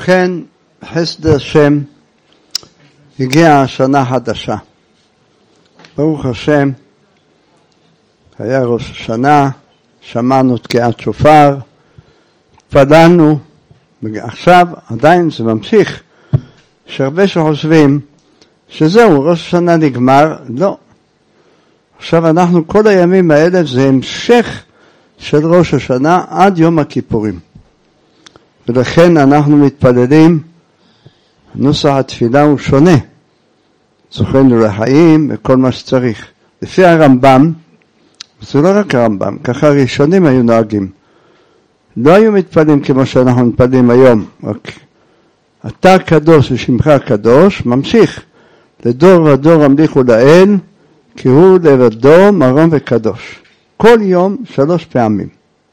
ובכן, חסד השם, הגיעה השנה חדשה. ברוך השם, היה ראש השנה, שמענו תקיעת שופר, התפללנו, ועכשיו עדיין זה ממשיך, שהרבה שחושבים שזהו, ראש השנה נגמר, לא. עכשיו אנחנו כל הימים האלה זה המשך של ראש השנה עד יום הכיפורים. ולכן אנחנו מתפללים, נוסח התפילה הוא שונה. זוכרנו לחיים וכל מה שצריך. לפי הרמב"ם, זה לא רק הרמב"ם, ככה הראשונים היו נוהגים. לא היו מתפללים כמו שאנחנו מתפללים היום, רק אתה קדוש ושמך קדוש, ממשיך. לדור ודור המליכו לאל, כי הוא לבדו מרום וקדוש. כל יום 3 פעמים.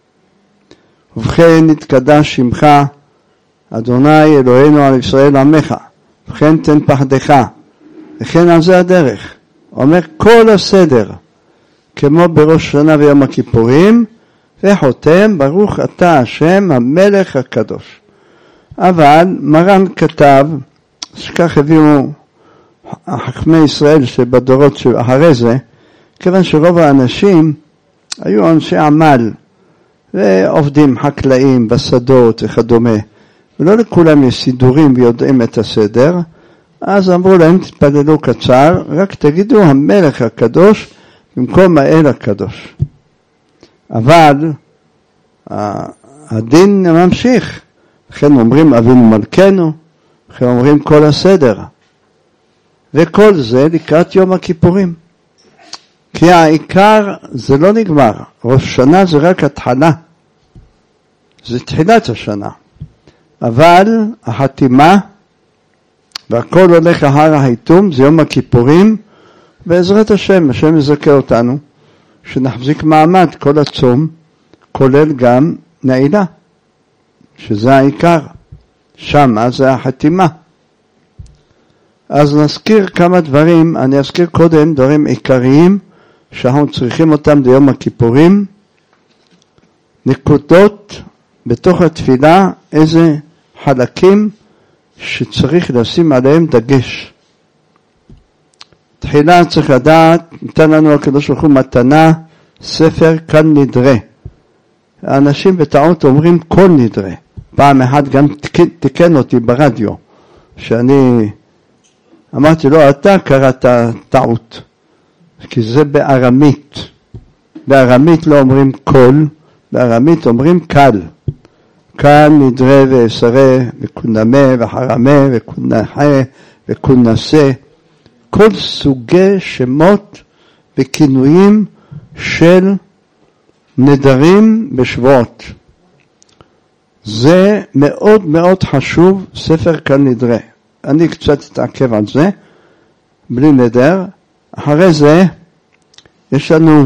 ובכן נתקדש שמך, אדוני אלוהינו על ישראל עמך, ובכן תן פחדך, וכן על זה הדרך. אומר כל הסדר, כמו בראש השנה ויום הכיפורים, וחותם ברוך אתה השם המלך הקדוש. אבל מרן כתב, שכך הביאו חכמי ישראל שבדורות שאחרי זה, כיוון שרוב האנשים היו אנשי עמל, ועובדים חקלאים בשדות וכדומה, ולא לכולם יש סידורים ויודעים את הסדר, אז אמרו להם תתפללו קצר, רק תגידו המלך הקדוש במקום האל הקדוש. אבל הדין ממשיך, לכן אומרים אבינו מלכנו, לכן אומרים כל הסדר, וכל זה לקראת יום הכיפורים. כי העיקר זה לא נגמר, ראש השנה זה רק התחלה, זה תחילת השנה, אבל החתימה והכל הולך אחר ההיתום, זה יום הכיפורים, בעזרת השם, השם יזכה אותנו, שנחזיק מעמד כל הצום, כולל גם נעילה, שזה העיקר, שם זה החתימה. אז נזכיר כמה דברים, אני אזכיר קודם דברים עיקריים, שאנחנו צריכים אותם ביום הכיפורים, נקודות בתוך התפילה, איזה חלקים שצריך לשים עליהם דגש. תחילה צריך לדעת, ניתן לנו הקדוש ברוך הוא מתנה, ספר כאן נדרה. האנשים בטעות אומרים כל נדרה. פעם אחת גם תיקן אותי ברדיו, שאני אמרתי לו, אתה קראת טעות, כי זה בארמית. בארמית לא אומרים כל, בארמית אומרים קל. קל נדרה ועשרה וקונמה וחרמה וקונחה וקונסה. כל סוגי שמות וכינויים של נדרים בשבועות. זה מאוד מאוד חשוב, ספר כאן נדרה. אני קצת אתעכב על זה, בלי נדר. אחרי זה, יש לנו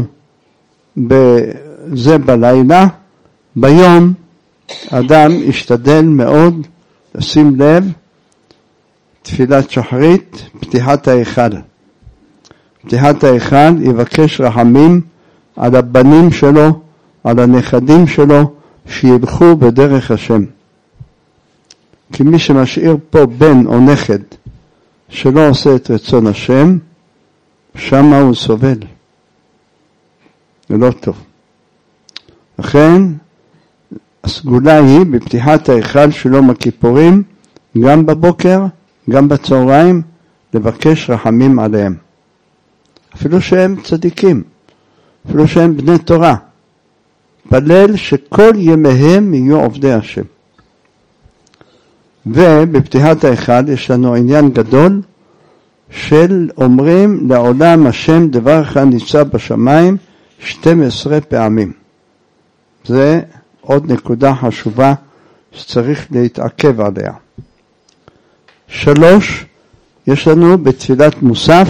זה בלילה, ביום, אדם ישתדל מאוד לשים לב, תפילת שחרית, פתיחת ההיכל. פתיחת ההיכל יבקש רחמים על הבנים שלו, על הנכדים שלו, שילכו בדרך השם. כי מי שמשאיר פה בן או נכד שלא עושה את רצון השם, שמה הוא סובל. זה לא טוב. לכן, הסגולה היא בפתיחת ההיכל של יום הכיפורים, גם בבוקר, גם בצהריים, לבקש רחמים עליהם. אפילו שהם צדיקים, אפילו שהם בני תורה. פלל שכל ימיהם יהיו עובדי השם. ובפתיחת ההיכל יש לנו עניין גדול של אומרים לעולם השם דבר אחד ניצב בשמיים 12 פעמים. זה עוד נקודה חשובה שצריך להתעכב עליה. 3, יש לנו בתפילת מוסף,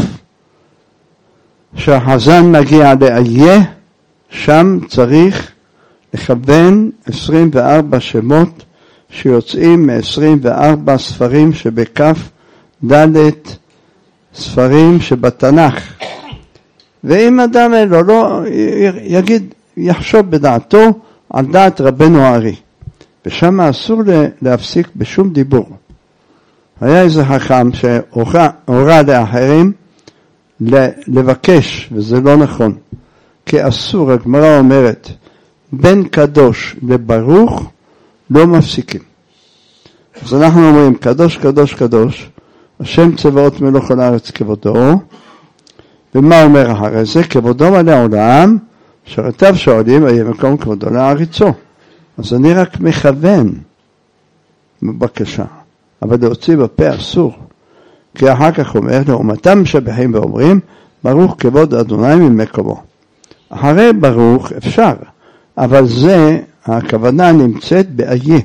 שהחזן מגיע לאיה, שם צריך לכוון 24 שמות שיוצאים מ-24 ספרים שבכף ד' ספרים שבתנ"ך. ואם אדם לא יגיד, יחשוב בדעתו על דעת רבנו הארי. ושם אסור להפסיק בשום דיבור. היה איזה חכם שהורה לאחרים לבקש, וזה לא נכון, כי אסור, הגמרא אומרת, בין קדוש לברוך לא מפסיקים. אז אנחנו אומרים, קדוש, קדוש, קדוש, השם צבאות מלוך על הארץ כבודו, ומה אומר אחרי זה? כבודו מלא העולם, שרתיו שואלים, יהיה מקום כבודו להעריצו. אז אני רק מכוון בבקשה, אבל להוציא בפה אסור, כי אחר כך אומר, לעומתם משבחים ואומרים, ברוך כבוד אדוני ממקומו. אחרי ברוך אפשר, אבל זה, הכוונה נמצאת באיה.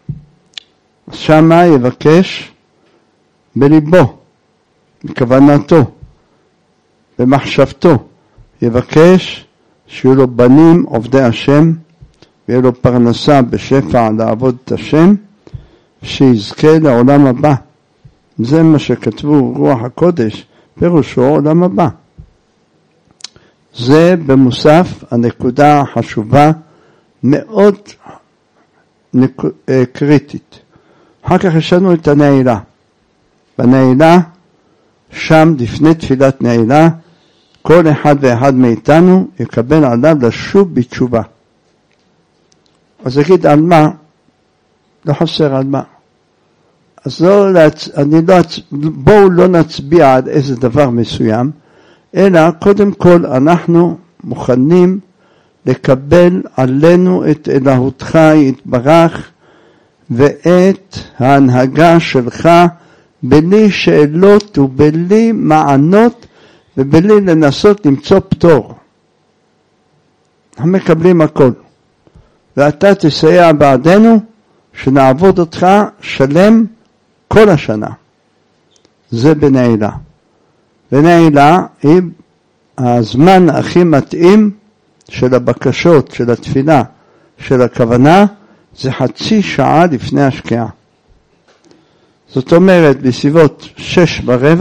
שמה יבקש בליבו, בכוונתו, במחשבתו, יבקש שיהיו לו בנים עובדי השם, ויהיה לו פרנסה בשפע לעבוד את השם, שיזכה לעולם הבא. זה מה שכתבו רוח הקודש, פירושו עולם הבא. זה במוסף הנקודה החשובה מאוד קריטית. אחר כך יש לנו את הנעילה. בנעילה, שם לפני תפילת נעילה, כל אחד ואחד מאיתנו יקבל עליו לשוב בתשובה. אז אגיד על מה? לא חסר על מה. אז בואו לא נצביע על איזה דבר מסוים, אלא קודם כל אנחנו מוכנים לקבל עלינו את אלוהותך יתברך ואת ההנהגה שלך בלי שאלות ובלי מענות ובלי לנסות למצוא פתור. אנחנו מקבלים הכל. ואתה תסייע בעדנו שנעבוד אותך שלם כל השנה. זה בנעילה. בנעילה היא הזמן הכי מתאים של הבקשות, של התפילה, של הכוונה, זה חצי שעה לפני השקיעה. זאת אומרת, בסביבות 6:15,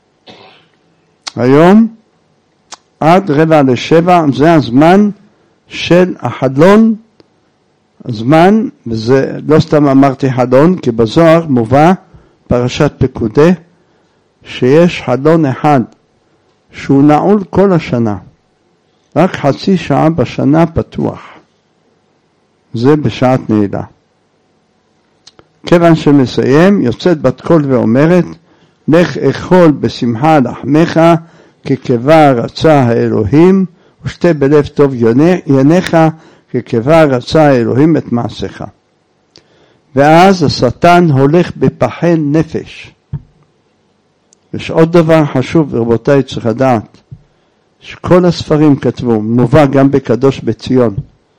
היום, עד 6:45, זה הזמן של החלון, הזמן, וזה לא סתם אמרתי חלון, כי בזוהר מובא פרשת פקודי, שיש חלון אחד, שהוא נעול כל השנה, רק חצי שעה בשנה פתוח. זה בשעת נעילה. כיוון שמסיים, יוצאת בת קול ואומרת, לך אכול בשמחה לחמך, כי כבר רצה האלוהים, ושתה בלב טוב יניך, כי כבר רצה האלוהים את מעשיך. ואז השטן הולך בפחי נפש. יש עוד דבר חשוב, רבותיי, צריך לדעת, שכל הספרים כתבו, מובא גם בקדוש בציון,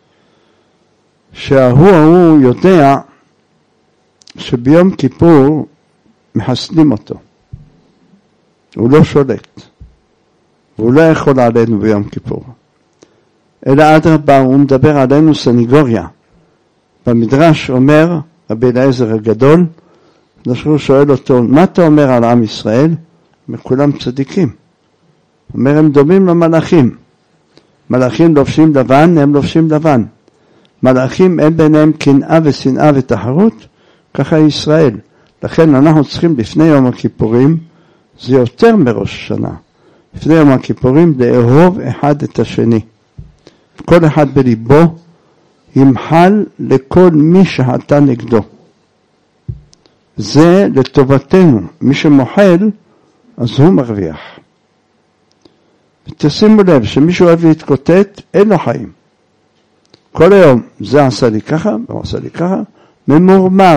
שההוא יודע שביום כיפור מחסנים אותו. הוא לא שולט. והוא לא יכול עלינו ביום כיפור. אלא אדרבה, הוא מדבר עלינו סניגוריה. במדרש אומר, רבי אליעזר הגדול, הוא שואל אותו, מה אתה אומר על עם ישראל? וכולם צדיקים. הוא אומר, הם דומים למלאכים. מלאכים לובשים לבן, הם לובשים לבן. מלאכים אין ביניהם קנאה ושנאה ותחרות, ככה ישראל. לכן אנחנו צריכים לפני יום הכיפורים, זה יותר מראש השנה. לפני יום הכיפורים לאהוב אחד את השני. כל אחד בליבו ימחל לכל מי שהתה נגדו. זה לטובתנו. מי שמוחל, אז הוא מרוויח. ותשימו לב שמישהו אוהב להתקוטט, אין לו חיים. כל היום, זה עשה לי ככה, והוא עשה לי ככה, ממורמר.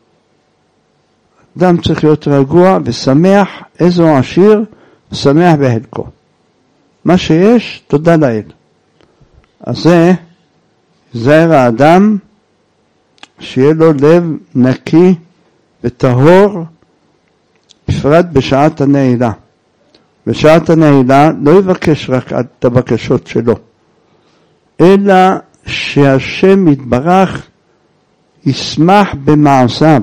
אדם צריך להיות רגוע ושמח, איזו עשיר, ושמח בהלקו. מה שיש, תודה לאל. אז זה, זהר האדם, שיהיה לו לב נקי וטהור, בפרט בשעת הנעילה. בשעת הנעילה לא יבקש רק את הבקשות שלו, אלא שהשם יתברך ישמח במעשיו,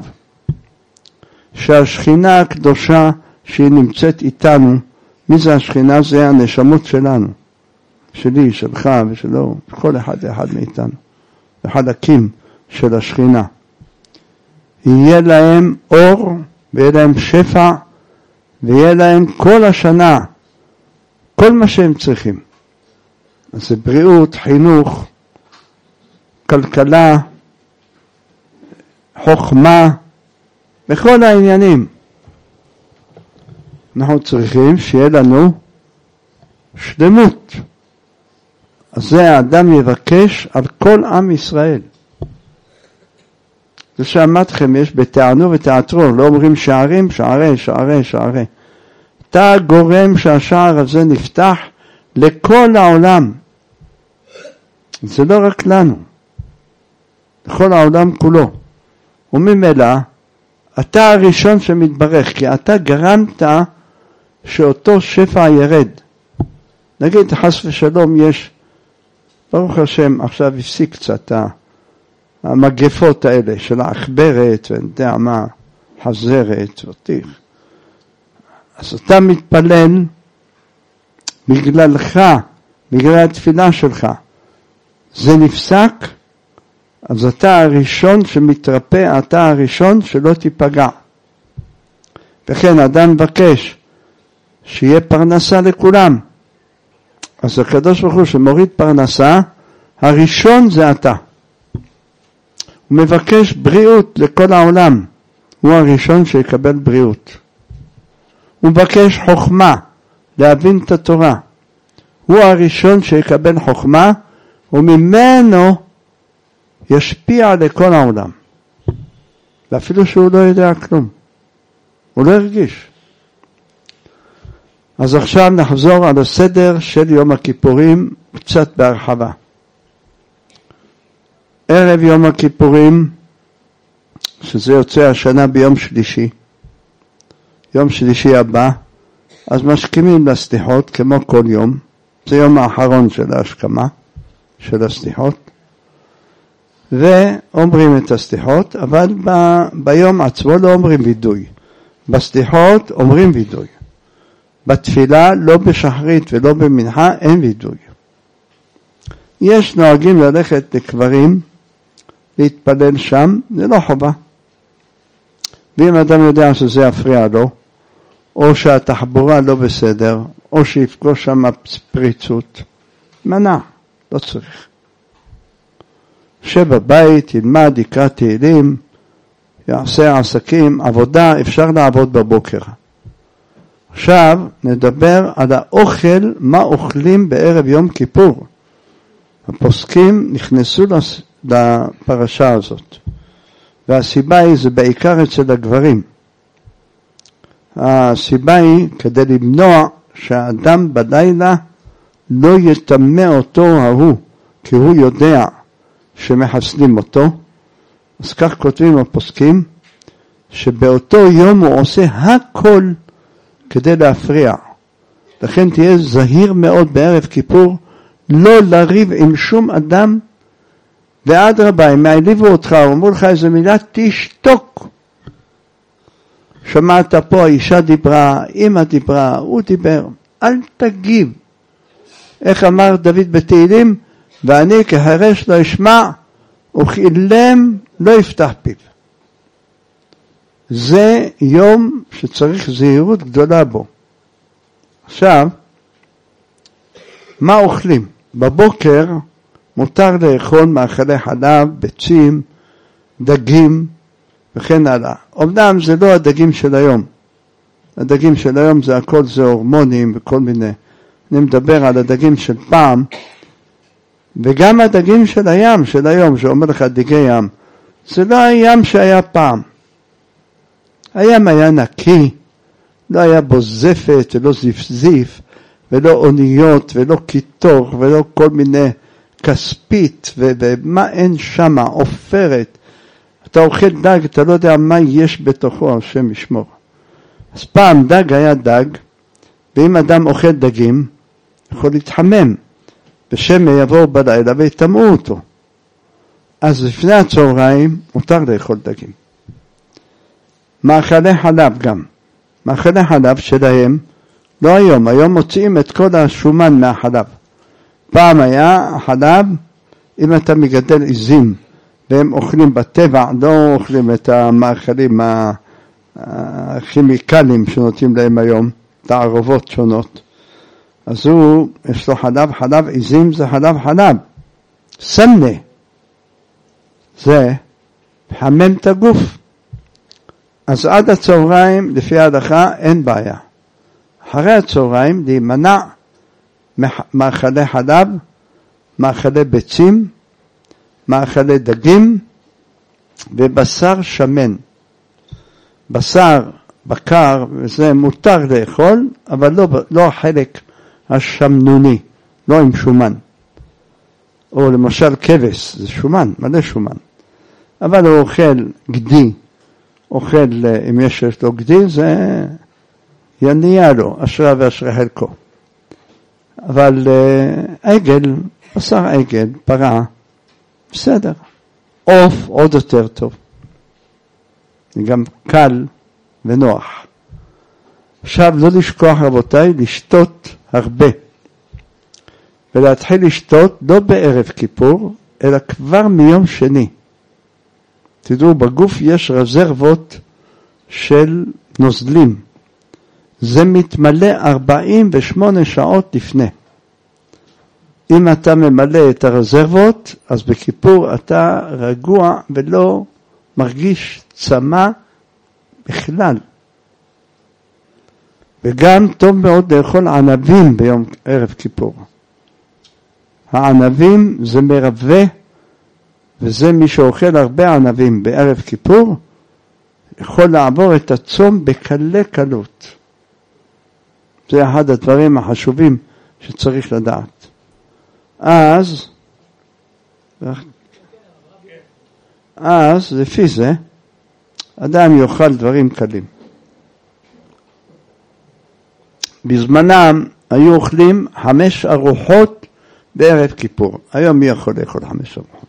שהשכינה הקדושה שהיא נמצאת איתנו, מי זה השכינה? זה הנשמות שלנו, שלי, שלך ושלו, כל אחד ואחד מאיתנו, וחלקים של השכינה, יהיה להם אור ויהיה להם שפע ויהיה להם כל השנה כל מה שהם צריכים. אז זה בריאות, חינוך, כלכלה, חוכמה, בכל העניינים. אנחנו צריכים שיהיה לנו שלמות. אז זה האדם יבקש על כל עם ישראל. זה שאמרתכם, יש בתענו ותיאטרון, לא אומרים שערים, שערי, שערי, שערי. אתה גורם שהשער הזה נפתח לכל העולם. זה לא רק לנו, לכל העולם כולו. וממילא, אתה הראשון שמתברך, כי אתה גרמת שאותו שפע ירד. נגיד, חס ושלום, יש, ברוך השם, עכשיו הפסיק קצת המגפות האלה של האחברת, ואני יודע מה, חזרת, ותיך. אז אתה מתפלל בגללך, בגלל התפילה שלך. זה נפסק, אז אתה הראשון שמתרפא, אתה הראשון שלא תיפגע. וכן, אדם מבקש שיהיה פרנסה לכולם. אז הקדוש ברוך הוא שמוריד פרנסה, הראשון זה אתה. הוא מבקש בריאות לכל העולם. הוא הראשון שיקבל בריאות. הוא מבקש חוכמה, להבין את התורה. הוא הראשון שיקבל חוכמה, וממנו ישפיע לכל העולם. ואפילו שהוא לא יודע כלום. הוא לא הרגיש. אז עכשיו נחזור על הסדר של יום הכיפורים קצת בהרחבה. ערב יום הכיפורים, שזה יוצא השנה ביום שלישי, יום שלישי הבא, אז משכימים לסליחות כמו כל יום. זה יום האחרון של ההשכמה, של הסליחות. ואומרים את הסליחות, אבל ביום עצמו לא אומרים וידוי. בסליחות אומרים וידוי. בתפילה, לא בשחרית ולא במנחה, אין וידוי. יש נוהגים ללכת לקברים, להתפלל שם, זה לא חובה. ואם אדם יודע שזה יפריע לו, או שהתחבורה לא בסדר, או שיפגוש שם פריצות, מנע, לא צריך. שבבית, ילמד, יקרא תהילים, יעשה עסקים, עבודה, אפשר לעבוד בבוקר. עכשיו נדבר על האוכל, מה אוכלים בערב יום כיפור. הפוסקים נכנסו לפרשה הזאת. והסיבה היא, זה בעיקר אצל הגברים. הסיבה היא כדי למנוע שהאדם בלילה לא יטמא אותו ההוא, כי הוא יודע שמחסנים אותו. אז כך כותבים הפוסקים, שבאותו יום הוא עושה הכל כדי להפריע. לכן תהיה זהיר מאוד בערב כיפור, לא לריב עם שום אדם, ועד רבה, אם העליבו אותך, אמרו לך איזו מילה, תשתוק. שמעת פה, האישה דיברה, אמא דיברה, הוא דיבר, אל תגיב. איך אמר דוד בתהילים? ואני כהרש לא אשמע, וכאילם לא יפתח פיו. זה יום שצריך זהירות גדולה בו. עכשיו, מה אוכלים? בבוקר מותר לאכול מאכלי חלב, ביצים, דגים וכן הלאה. אומנם זה לא הדגים של היום. הדגים של היום זה הכל זה הורמונים וכל מיני. אני מדבר על הדגים של פעם, וגם הדגים של הים של היום, שאומר לך דגי ים, זה לא הים שהיה פעם. הים היה נקי, לא היה בו זפת ולא זפזיף, ולא אוניות ולא קיטור ולא כל מיני כספית, ומה אין שם, עופרת. אתה אוכל דג, אתה לא יודע מה יש בתוכו, השם ישמור. אז פעם דג היה דג, ואם אדם אוכל דגים, יכול להתחמם, ושמא יבואו בלילה ויטמאו אותו. אז לפני הצהריים מותר לאכול דגים. מאכלי חלב גם. מאכלי חלב שלהם, לא היום, היום מוציאים את כל השומן מהחלב. פעם היה חלב, אם אתה מגדל עזים והם אוכלים בטבע, לא אוכלים את המאכלים הכימיקלים שנותנים להם היום, תערובות שונות. אז יש לו חלב, חלב עזים זה חלב, סמנה, זה מחמם את הגוף. אז עד הצהריים, לפי ההלכה, אין בעיה. אחרי הצהריים, להימנע מאכלי חלב, מאכלי ביצים, מאכלי דגים ובשר שמן. בשר, בקר, וזה מותר לאכול, אבל לא החלק השמנוני, לא עם שומן. או למשל כבש, זה שומן, מלא שומן. אבל הוא אוכל גדי, אוכל, אם יש לו גדי, זה יניע לו, אשרה ואשרה חלקו. אבל עגל, בשר עגל, פרה, בסדר. עוף עוד יותר טוב. זה גם קל ונוח. עכשיו לא לשכוח רבותיי, לשתות הרבה. ולהתחיל לשתות לא בערב כיפור, אלא כבר מיום שני. תדעו, בגוף יש רזרבות של נוזלים. זה מתמלא 48 שעות לפני. אם אתה ממלא את הרזרבות, אז בכיפור אתה רגוע ולא מרגיש צמא בכלל. וגם טוב מאוד לאכול ענבים ביום ערב כיפור. הענבים זה מרווה, וזה מי שאוכל הרבה ענבים בערב כיפור, יכול לעבור את הצום בקלי קלות. זה אחד הדברים החשובים שצריך לדעת. אז לפי זה, אדם יאכל דברים קלים. בזמנם היו אוכלים 5 ארוחות בערב כיפור. היום מי יכול לאכול 5 ארוחות?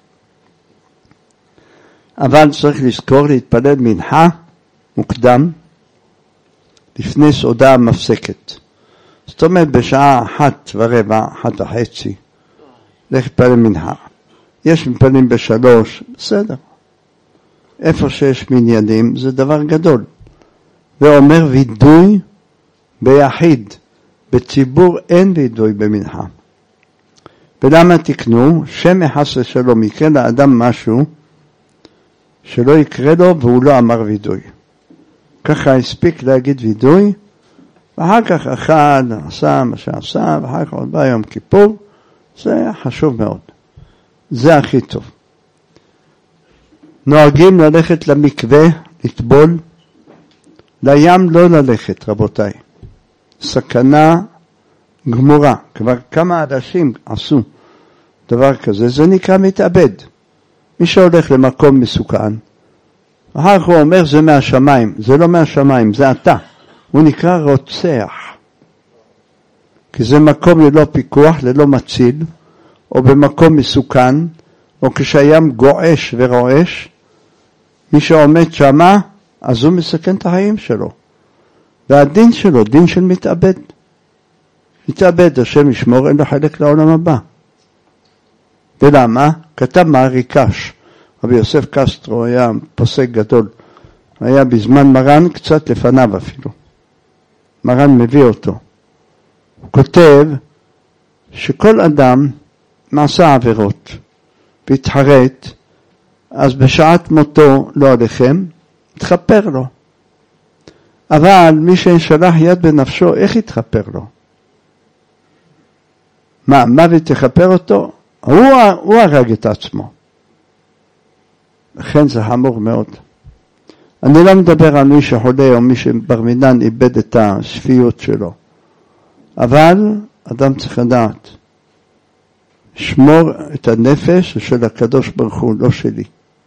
אבל צריך לזכור להתפלל מנחה מוקדם, לפני סעודה מפסקת. זאת אומרת בשעה 1:15, 1:30, לך להתפלל מנחה. יש מתפללים ב3, בסדר. איפה שיש מניינים זה דבר גדול. ואומר וידוי ביחיד, בציבור אין וידוי במנחה. ולמה תקנו? שם חס ושלום יקרה לאדם משהו שלא יקרה לו והוא לא אמר וידוי. ככה הספיק להגיד וידוי, ואחר כך אכל, עשה מה שעשה, ואחר כך עוד בא יום כיפור, זה חשוב מאוד. זה הכי טוב. נוהגים ללכת למקווה, לטבול, לים לא ללכת רבותיי. סכנה גמורה. כבר כמה אנשים עשו דבר כזה, זה נקרא מתאבד. מי שהולך למקום מסוכן, אחר כך הוא אומר זה מהשמיים, זה לא מהשמיים, זה אתה. הוא נקרא רוצח. כי זה מקום ללא פיקוח, ללא מציל, או במקום מסוכן, או כשהים גועש ורועש, מי שעומד שמה, אז הוא מסכן את החיים שלו. והדין שלו, דין של מתאבד. מתאבד, השם ישמור, אין לו חלק לעולם הבא. ולמה? כתב מערי קש. רבי יוסף קסטרו היה פוסק גדול. היה בזמן מרן, קצת לפניו אפילו. מרן מביא אותו. הוא כותב שכל אדם מעשה עבירות והתחרט, אז בשעת מותו לא עליכם, תחפר לו. אבל מי ששלח יד בנפשו, איך יתחפר לו? מה, מוות תחפר אותו? הוא הרג את עצמו. לכן זה חמור מאוד. אני לא מדבר על מי שחולה או מי שברמינן איבד את השפיות שלו. אבל אדם צריך לדעת, שמור את הנפש של הקדוש ברוך הוא, לא שלי.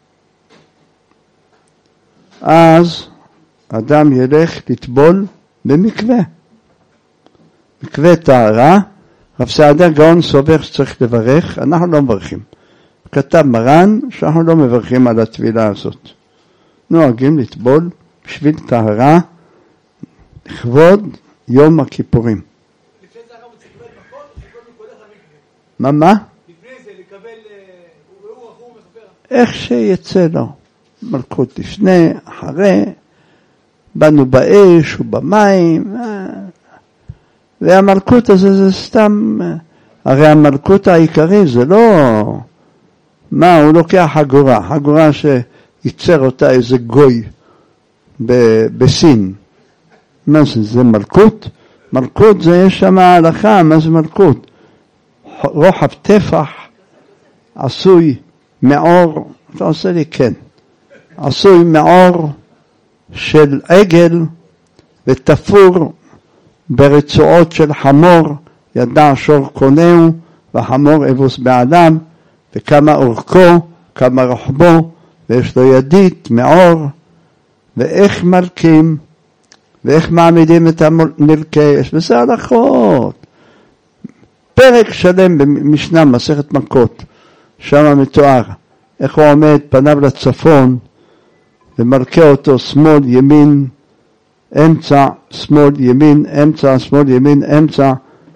אז אדם ילך לטבול במקווה. מקווה טהרה, רב סעדיה גאון סובר שצריך לברך, אנחנו לא מברכים. כתב מרן שאנחנו לא מברכים על התבילה הזאת. נוהגים לטבול בשביל טהרה, לכבוד יום הכיפורים. לפני זה אנחנו צריכים לקבל מקום, לקבל נקודת המקווה. מה? לפני זה לקבל, הוא מכפר. איך שיצא לו. מלכות לפני, אחרי, בנו באש ובמים, והמלכות הזה זה סתם, הרי המלכות העיקרי זה לא, מה, הוא לוקח חגורה שייצר אותה איזה גוי בסין. מה זה מלכות? מלכות זה יש שם ההלכה, מה זה מלכות? רוחב טפח עשוי מעור, אתה עושה לי כן, עשוי מעור של עגל ותפור ברצועות של חמור, ידע שור קונהו והחמור אבוס בעדם, וכמה אורכו, כמה רוחבו, ויש לו ידית, מעור, ואיך מלכים, ואיך מעמידים את המלכי, יש בזה הלכות. פרק שלם במשנה, מסכת מכות, שם מתואר, איך הוא עומד פניו לצפון, ומלכה אותו שמאל, ימין, אמצע, שמאל, ימין, אמצע, שמאל, ימין, אמצע,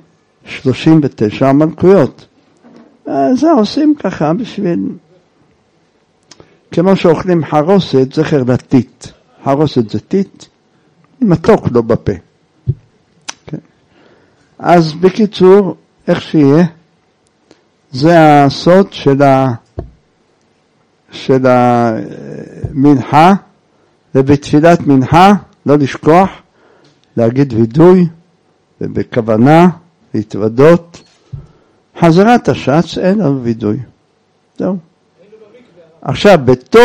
39 מלכויות. זה עושים ככה בשביל, כמו שאוכלים חרוסת, זכר לטיט. חרוסת זה טיט, מתוק לו בפה. כן. אז בקיצור, איך שיהיה, זה הסוד של המנחה, ובתפילת מנחה, לא לשכוח, להגיד וידוי, ובכוונה, להתוודות. חזרת השץ, אין לנו וידוי. זהו. עכשיו,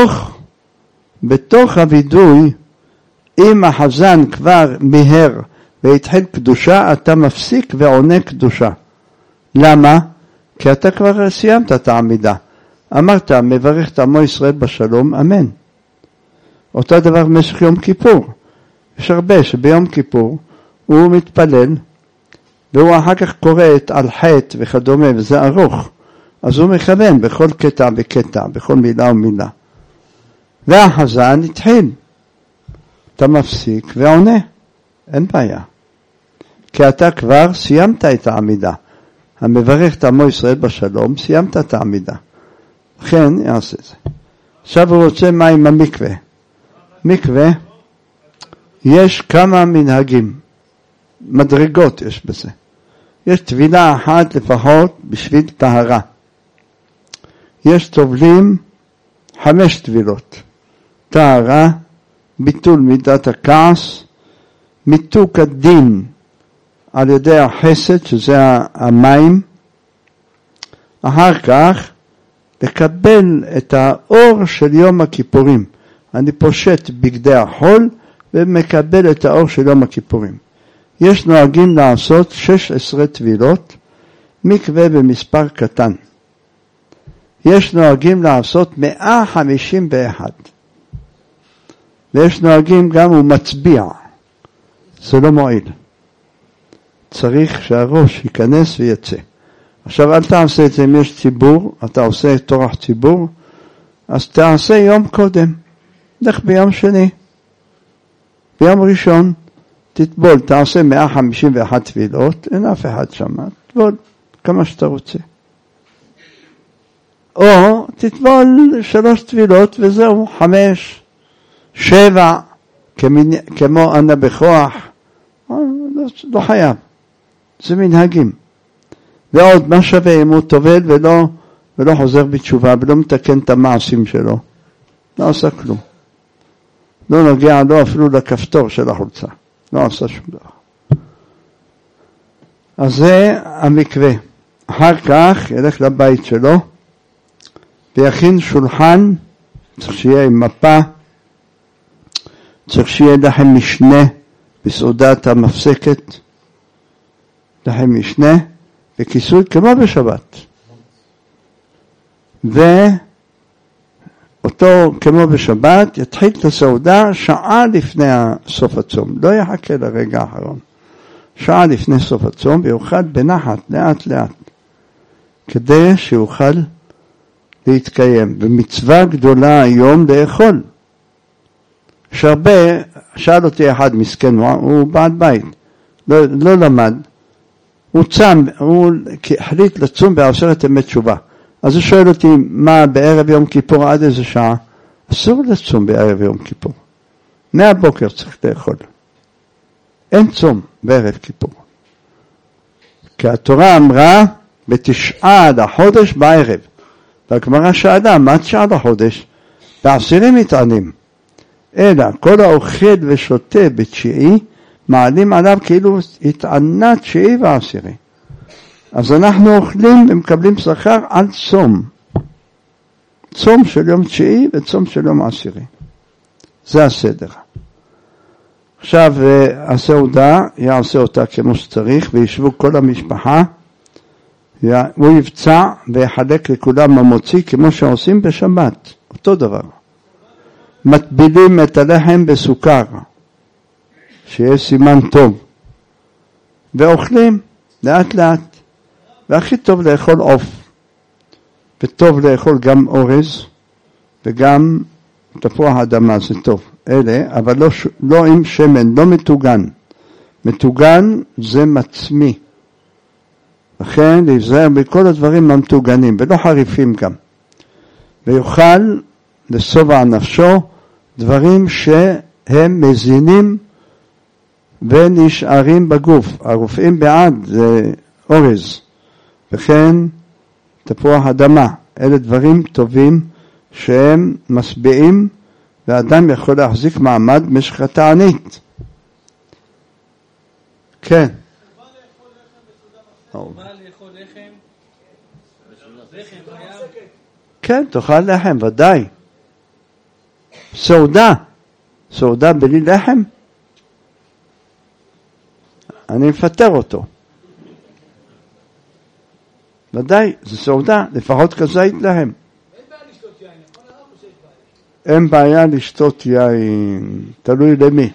בתוך הוידוי, אם החזן כבר מיהר והתחיל קדושה, אתה מפסיק ועונה קדושה. למה? כי אתה כבר סיימת את העמידה. אמרת, מברך את עמו ישראל בשלום, אמן. אותו דבר במשך יום כיפור. יש הרבה שביום כיפור הוא מתפלל, והוא אחר כך קורא על חטא וכדומה, וזה ארוך. אז הוא מכוון בכל קטע וקטע, בכל מילה ומילה. והחזן התחיל. אתה מפסיק ועונה. אין בעיה. כי אתה כבר סיימת את העמידה. המברך את עמו ישראל בשלום, סיימת את העמידה. לכן יעשה זה. עכשיו הוא רוצה מה עם המקווה. מקווה, יש כמה מנהגים. מדרגות יש בזה. יש טבילה אחת לפחות בשביל טהרה. יש טובלים 5 טבילות. טהרה, ביטול מידת הכעס, מיתוק הדין על ידי החסד, שזה המים. אחר כך, לקבל את האור של יום הכיפורים. אני פושט בגדי החול ומקבל את האור של יום הכיפורים. יש נוהגים לעשות 16 טבילות, מקווה במספר קטן. יש נוהגים לעשות 151. ויש נוהגים גם הוא מצביע. זה לא מועיל. צריך שהראש ייכנס ויצא. עכשיו אל תעשה את זה אם יש ציבור, אתה עושה תורח ציבור, אז תעשה יום קודם. לך ביום שני. ביום ראשון תטבול, תעשה 151 טבילות, אין אף אחד שם, תטבול כמה שאתה רוצה. או תטבול 3 טבילות וזהו, 5, 7, כמו אנה בכוח, לא חייב, זה מנהגים. ועוד מה שווה אם הוא טובל ולא חוזר בתשובה, ולא מתקן את המעשים שלו, לא עושה כלום. לא נוגע לו אפילו לכפתור של החולצה. לא עושה שום דבר. אז זה המקווה. אחר כך ילך לבית שלו, ויכין שולחן, צריך שיהיה עם מפה, צריך שיהיה לחם משנה, בסעודת המפסקת, לחם משנה, וכיסוי כמו בשבת. אותו כמו בשבת, יתחיל את הסעודה שעה לפני סוף הצום. לא יחכה לרגע האחרון. שעה לפני סוף הצום, ויוכל בנחת, לאט לאט. כדי שיוכל להתקיים. ומצווה גדולה היום לאכול. יש הרבה, שאל אותי אחד מסכן, הוא בעל בית. לא למד. הוא החליט לצום בעשרת ימי תשובה. אז הוא שואל אותי, מה בערב יום כיפור עד איזה שעה? אסור לצום בערב יום כיפור. מהבוקר צריך לאכול. אין צום בערב כיפור. כי התורה אמרה, בתשעה לחודש בערב. והגמרא שאלה, מה 9 לחודש? ב10 מתענים. אלא כל האוכל ושותה ב9, מעלים עליו כאילו התענה 9 ו10. אז אנחנו אוכלים ומקבלים שכר על צום. צום של יום 9 וצום של יום 10. זה הסדר. עכשיו הסעודה יעשה אותה כמו שצריך, וישבו כל המשפחה, הוא יבצע ויחלק לכולם המוציא כמו שעושים בשבת, אותו דבר. מטבילים את הלחם בסוכר, שיהיה סימן טוב, ואוכלים לאט לאט, והכי טוב לאכול עוף, וטוב לאכול גם אורז, וגם תפוח אדמה, זה טוב, אלה, אבל לא עם שמן, לא מטוגן. מטוגן זה מצמי. לכן להיזהר בכל הדברים המטוגנים, ולא חריפים גם. ויוכל לסובע נפשו דברים שהם מזינים ונשארים בגוף. הרופאים בעד זה אורז, וכן תפוח אדמה. אלה דברים טובים שהם משביעים, ואדם יכול להחזיק מעמד במשך התענית. כן. בא לאכול לחם? לחם היה? כן, תאכל לחם, ודאי. סעודה. סעודה בלי לחם? אני מפטר אותו. ודאי, זה סעודה, לפחות כזית לחם. אין בעיה לשתות יין, תלוי למי.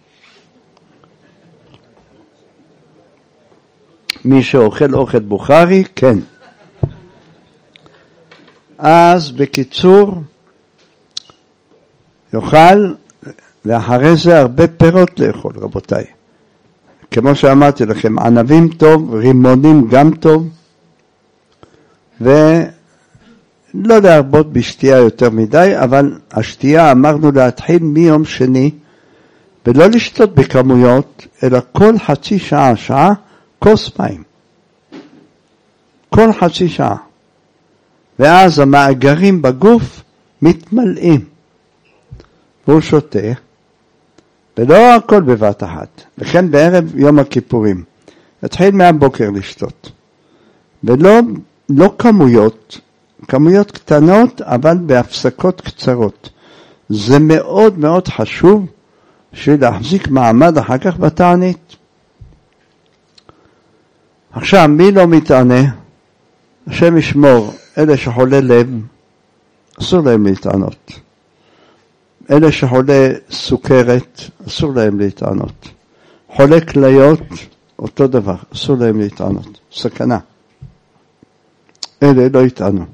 מי שאוכל אוכל בוכרי, כן. אז בקיצור, יאכל, ואחרי זה הרבה פירות לאכול, רבותיי. כמו שאמרתי לכם, ענבים טוב, רימונים גם טוב, ולא להרבות בשתייה יותר מדי, אבל השתייה אמרנו להתחיל מיום שני, ולא לשתות בכמויות, אלא כל חצי שעה, שעה, כוס מים. כל חצי שעה. ואז המאגרים בגוף מתמלאים. והוא שותה, ולא הכל בבת אחת. וכן בערב יום הכיפורים. התחיל מהבוקר לשתות. ולא כמויות, כמויות קטנות, אבל בהפסקות קצרות. זה מאוד מאוד חשוב, שלהחזיק מעמד אחר כך בתענית. עכשיו, מי לא מתענה? השם ישמור, אלה שחולה לב, אסור להם להתענות. אלה שחולה סוכרת, אסור להם להתענות. חולה כליות, אותו דבר, אסור להם להתענות. סכנה. אלה לא יתענו.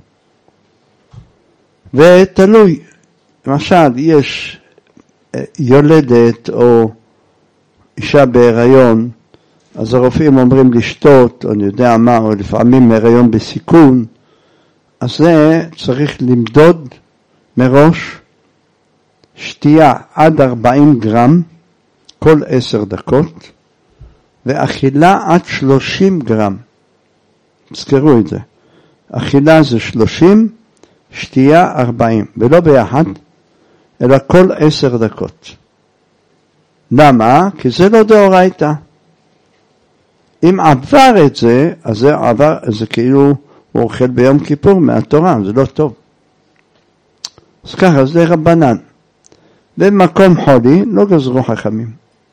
ותלוי, למשל, יש יולדת או אישה בהיריון, אז הרופאים אומרים לשתות, או אני יודע מה, או לפעמים הריון בסיכון, אז זה צריך למדוד מראש שתייה עד 40 גרם כל 10 דקות, ואכילה עד 30 גרם. תזכרו את זה. אכילה זה 30, שתייה 40, ולא ביחד, אלא כל 10 דקות. למה? כי זה לא דאורייתא. אם עבר את זה, אז זה עבר, זה כאילו הוא אוכל ביום כיפור מהתורה, זה לא טוב. אז ככה, זה רבנן. במקום חולי, לא גזרו חכמים.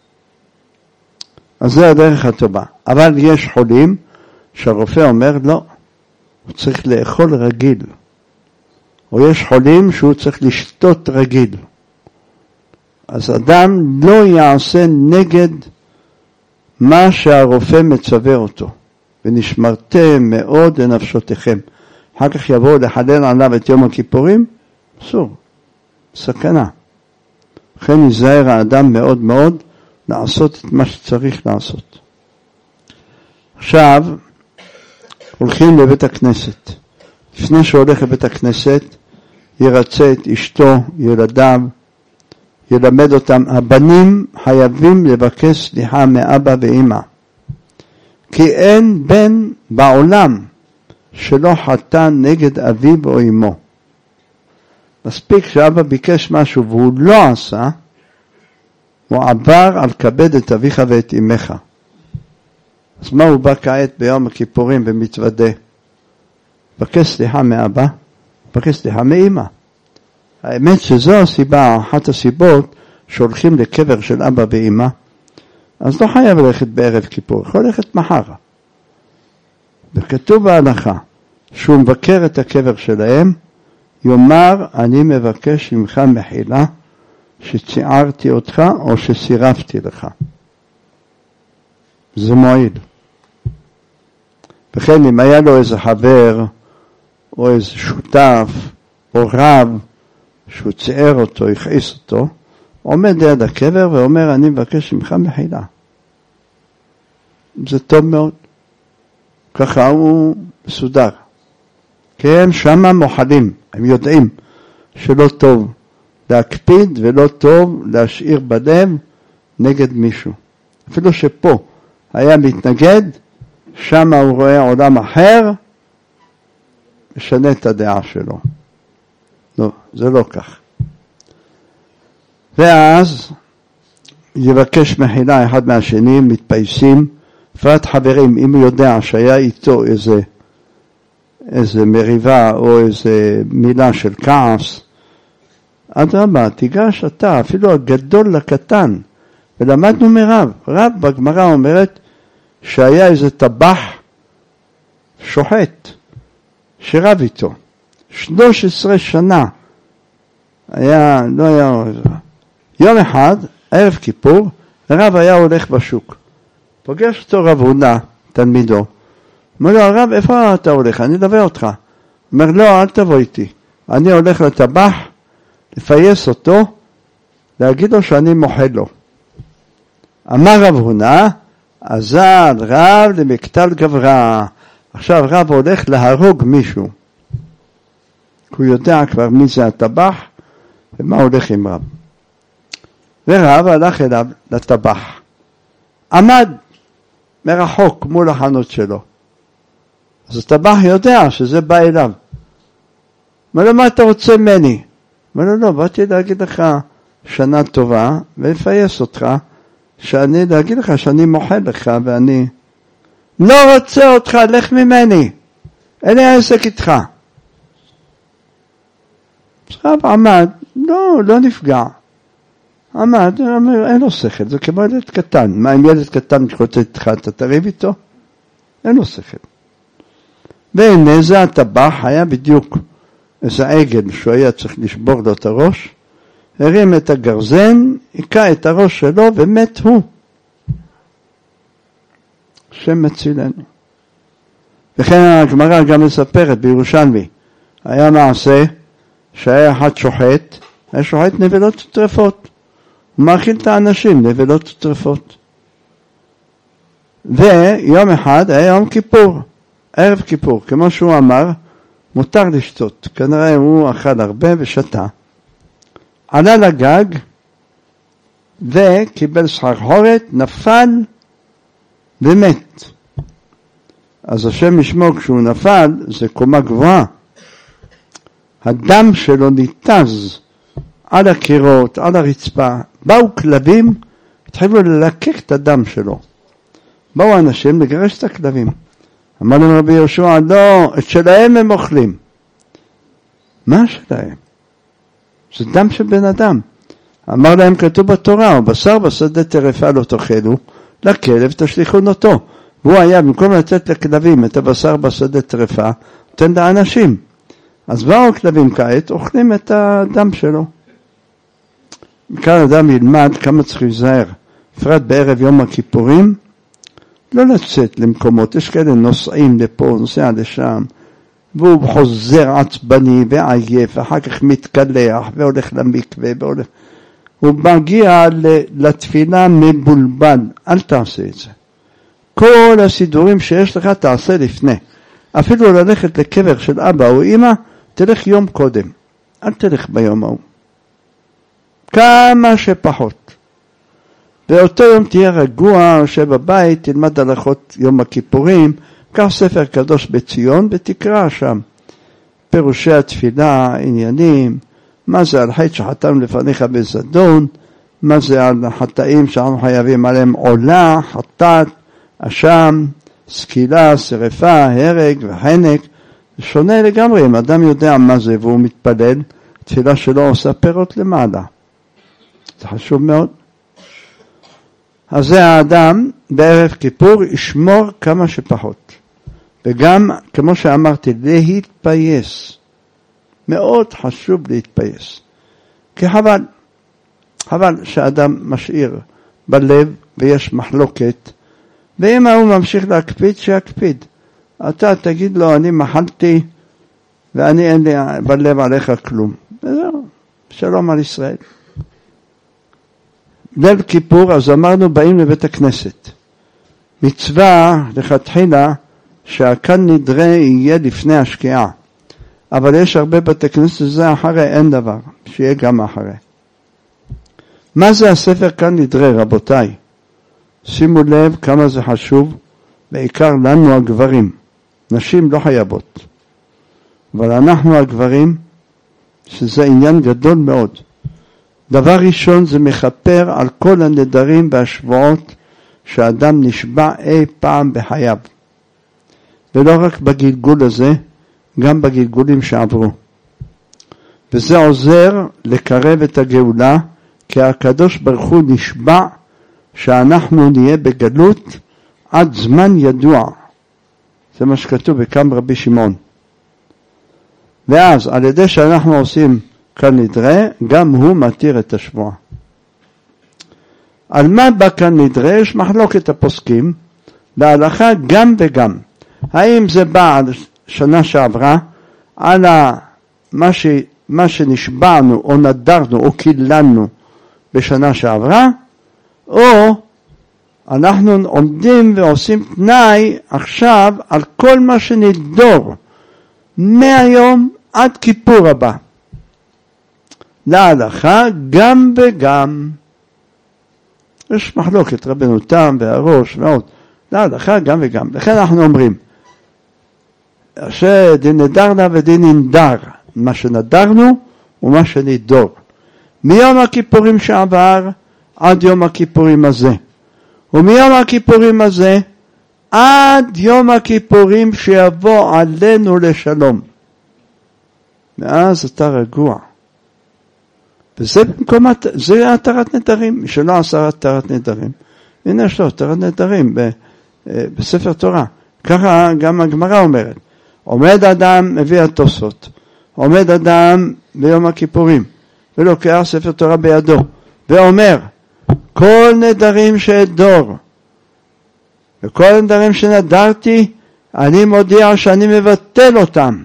אז זה הדרך הטובה. אבל יש חולים שהרופא אומר, לא, הוא צריך לאכול רגיל. או יש חולים שהוא צריך לשתות רגיל. אז אדם לא יעשה נגד מה שהרופא מצווה אותו. ונשמרתם מאוד לנפשותיכם. אחר כך יבואו לחלל עליו את יום הכיפורים, אסור, סכנה. לכן ייזהר האדם מאוד מאוד לעשות את מה שצריך לעשות. עכשיו, הולכים לבית הכנסת. לפני שהולך לבית הכנסת, ירצה את אשתו, ילדיו, ילמד אותם. הבנים חייבים לבקש סליחה מאבא ואמא. כי אין בן בעולם שלא חטא נגד אביו או אמו. מספיק שאבא ביקש משהו והוא לא עשה, הוא עבר על כבד את אביך ואת אמך. אז מה הוא בא כעת ביום הכיפורים ומתוודה? בקש סליחה מאבא, בקש סליחה מאמא. האמת שזו הסיבה, אחת הסיבות שהולכים לקבר של אבא ואמא, אז לא חייב ללכת בערב כיפור, יכול ללכת מחר. וכתוב בהלכה, שהוא מבקר את הקבר שלהם, יאמר, אני מבקש ממך מחילה, שציערתי אותך או שסירבתי לך. זה מועיל. וכן אם היה לו איזה חבר, או איזה שותף, או רב, שהוא ציער אותו, הכעיס אותו, עומד ליד הקבר ואומר, אני מבקש ממך מחילה. זה טוב מאוד. ככה הוא מסודר. כי הם שמה מוחלים, הם יודעים שלא טוב להקפיד ולא טוב להשאיר בלב נגד מישהו. אפילו שפה היה מתנגד, שמה הוא רואה עולם אחר, משנה את הדעה שלו. לא, זה לא כך. ואז יבקש מחילה אחד מהשני, מתפייסים, בפרט חברים, אם הוא יודע שהיה איתו איזה מריבה או איזה מילה של כעס, אדרבה, תיגש אתה, אפילו הגדול לקטן, ולמדנו מרב. רב בגמרא אומרת שהיה איזה טבח שוחט, שרב איתו. 13 שנה, לא היה, יום אחד, ערב כיפור, הרב היה הולך בשוק. פוגש אותו רב הונא, תלמידו. אומר לו, הרב, איפה אתה הולך? אני אלווה אותך. אומר, לא, אל תבוא איתי. אני הולך לטבח, לפייס אותו, להגיד לו שאני מוחל לו. אמר רב הונא, אזל רב למקטל גברא. עכשיו רב הולך להרוג מישהו. הוא יודע כבר מי זה הטבח, ומה הולך עם רב. ורב הלך אליו לטבח. עמד מרחוק מול החנות שלו. אז הטבח יודע שזה בא אליו. אומר לו, מה אתה רוצה ממני? אומר לו, לא, באתי להגיד לך שנה טובה, ולפייס אותך, להגיד לך שאני מוחל לך, ואני לא רוצה אותך, לך ממני. אין לי עסק איתך. רב עמד, לא נפגע. עמד, אין לו שכל, זה כמו ילד קטן. מה אם ילד קטן מתחוטט איתך, אתה תריב איתו? אין לו שכל. והנה זה הטבח היה בדיוק איזה עגל שהוא היה צריך לשבור לו את הראש, הרים את הגרזן, עיקה את הראש שלו ומת הוא. השם מצילנו. וכן הגמרא גם מספרת בירושלמי, היה מעשה שהיה אחד שוחט, היה שוחט נבלות וטרפות. הוא מאכיל את האנשים, נבלות וטרפות. ויום אחד היה יום כיפור, ערב כיפור, כמו שהוא אמר, מותר לשתות. כנראה הוא אכל הרבה ושתה. עלה לגג וקיבל סחרחורת, נפל ומת. אז השם ישמור, כשהוא נפל, זה קומה גבוהה. הדם שלו ניתז על הקירות, על הרצפה. באו כלבים, התחילו ללקק את הדם שלו. באו אנשים לגרש את הכלבים. אמר להם רבי יהושע, לא, את שלהם הם אוכלים. מה שלהם? זה דם של בן אדם. אמר להם, כתוב בתורה, ובשר בשדה טרפה לא תאכלו, לכלב תשליכון אותו. והוא היה, במקום לתת לכלבים את הבשר בשדה טרפה, נותן לאנשים. אז באו הכלבים כעת, אוכלים את הדם שלו. מכאן אדם ילמד כמה צריך להיזהר. בפרט בערב יום הכיפורים, לא לצאת למקומות. יש כאלה נוסעים לפה, נוסע לשם, והוא חוזר עצבני ועייף, ואחר כך מתקלח והולך למקווה, הוא מגיע לתפילה מבולבל. אל תעשה את זה. כל הסידורים שיש לך תעשה לפני. אפילו ללכת לקבר של אבא או אמא, תלך יום קודם, אל תלך ביום ההוא. כמה שפחות. באותו יום תהיה רגוע, יושב בבית, תלמד הלכות יום הכיפורים, קח ספר קדוש בציון ותקרא שם. פירושי התפילה, עניינים, מה זה על חטא שחטאנו לפניך בזדון, מה זה על חטאים שאנחנו חייבים עליהם עולה, חטאת, אשם, סקילה, שרפה, הרג וחנק. זה שונה לגמרי, אם אדם יודע מה זה והוא מתפלל, תפילה שלו עושה פירות למעלה. זה חשוב מאוד. אז זה האדם בערב כיפור ישמור כמה שפחות. וגם, כמו שאמרתי, להתפייס. מאוד חשוב להתפייס. כי חבל שאדם משאיר בלב ויש מחלוקת, ואם הוא ממשיך להקפיד, שיקפיד. אתה תגיד לו, אני מחלתי ואני אין לי בלב עליך כלום. וזהו, שלום על ישראל. ליל כיפור, אז אמרנו, באים לבית הכנסת. מצווה לכתחילה שהכאן נדרה יהיה לפני השקיעה. אבל יש הרבה בתי כנסת, זה אחרי, אין דבר, שיהיה גם אחרי. מה זה הספר כאן נדרה, רבותיי? שימו לב כמה זה חשוב, בעיקר לנו הגברים. נשים לא חייבות. אבל אנחנו הגברים, שזה עניין גדול מאוד. דבר ראשון זה מכפר על כל הנדרים והשבועות שאדם נשבע אי פעם בחייו. ולא רק בגלגול הזה, גם בגלגולים שעברו. וזה עוזר לקרב את הגאולה, כי הקדוש ברוך הוא נשבע שאנחנו נהיה בגלות עד זמן ידוע. זה מה שכתוב בכאן רבי שמעון. ואז על ידי שאנחנו עושים כאן נדרה, גם הוא מתיר את השבועה. על מה בא כאן נדרה? יש מחלוקת הפוסקים, להלכה גם וגם. האם זה בא על שנה שעברה, על מה שנשבענו או נדרנו או קיללנו בשנה שעברה, או אנחנו עומדים ועושים תנאי עכשיו על כל מה שנדור מהיום עד כיפור הבא. להלכה גם וגם. יש מחלוקת רבנו תם והראש ועוד. להלכה גם וגם. לכן אנחנו אומרים שדין נדרנה ודין ננדר. מה שנדרנו ומה שנדור. מיום הכיפורים שעבר עד יום הכיפורים הזה. ומיום הכיפורים הזה עד יום הכיפורים שיבוא עלינו לשלום. ואז אתה רגוע. וזה במקום, זה התרת נדרים. מי שלא עשה התרת נדרים, הנה יש לו התרת נדרים בספר תורה. ככה גם הגמרא אומרת. עומד אדם, מביא התוספות, עומד אדם ביום הכיפורים, ולוקח ספר תורה בידו, ואומר, כל נדרים שאדור, וכל נדרים שנדרתי, אני מודיע שאני מבטל אותם.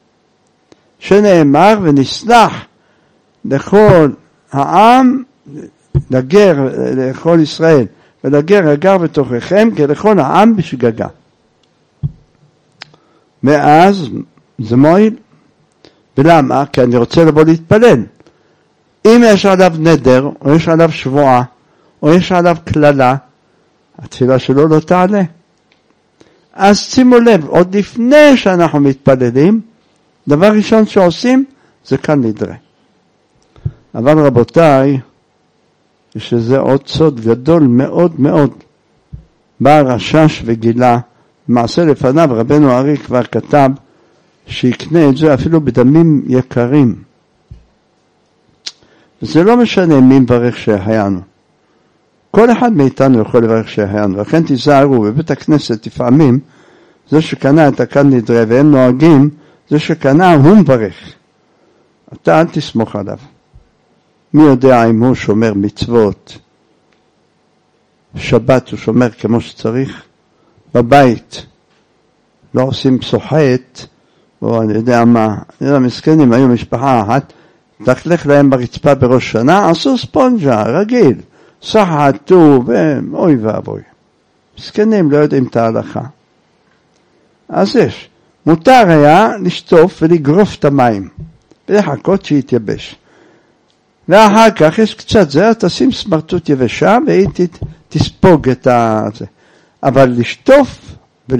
שנאמר ונסלח לכל העם, לגר, לכל ישראל, ולגר הגר בתוככם, כלכל העם בשגגה. מאז זה מועיל. ולמה? כי אני רוצה לבוא להתפלל. אם יש עליו נדר, או יש עליו שבועה, או יש עליו כללה, התפילה שלו לא תעלה. אז שימו לב, עוד לפני שאנחנו מתפללים, דבר ראשון שעושים, זה כאן נדרה. אבל רבותיי, שזה עוד סוד גדול מאוד מאוד. בא רשש וגילה, מעשה לפניו רבנו ארי כבר כתב, שיקנה את זה אפילו בדמים יקרים. וזה לא משנה מי מברך שהחיינו. כל אחד מאיתנו יכול לברך שהחיינו. לכן תיזהרו, בבית הכנסת לפעמים, זה שקנה את הכאן נדרה והם נוהגים, זה שקנה הוא מברך. אתה אל תסמוך עליו. מי יודע אם הוא שומר מצוות, שבת הוא שומר כמו שצריך, בבית לא עושים סוחט, או אני יודע מה, מסכנים, היו משפחה אחת, תחלך להם ברצפה בראש שנה, עשו ספונג'ה, רגיל, סחטו, אוי ואבוי. מסכנים, לא יודעים את ההלכה. אז יש. מותר היה לשטוף ולגרוף את המים, ולחכות שיתייבש. ואחר כך יש קצת זרע, תשים סמרטוט יבשה, והיא תספוג את זה. אבל לשטוף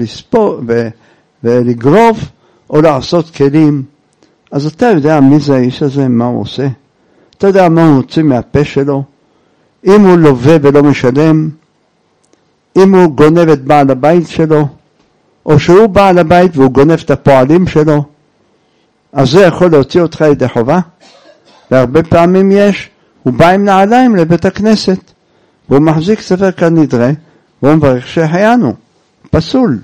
ולגרוף, או לעשות כלים, אז אתה יודע מי זה האיש הזה, מה הוא עושה? אתה יודע מה הוא מוציא מהפה שלו? אם הוא לווה ולא משלם, אם הוא גונב את בעל הבית שלו, או שהוא בעל הבית והוא גונב את הפועלים שלו, אז זה יכול להוציא אותך ידי חובה. והרבה פעמים הוא בא עם נעליים לבית הכנסת, והוא מחזיק ספר כנדרה, והוא מברך שהחיינו, פסול.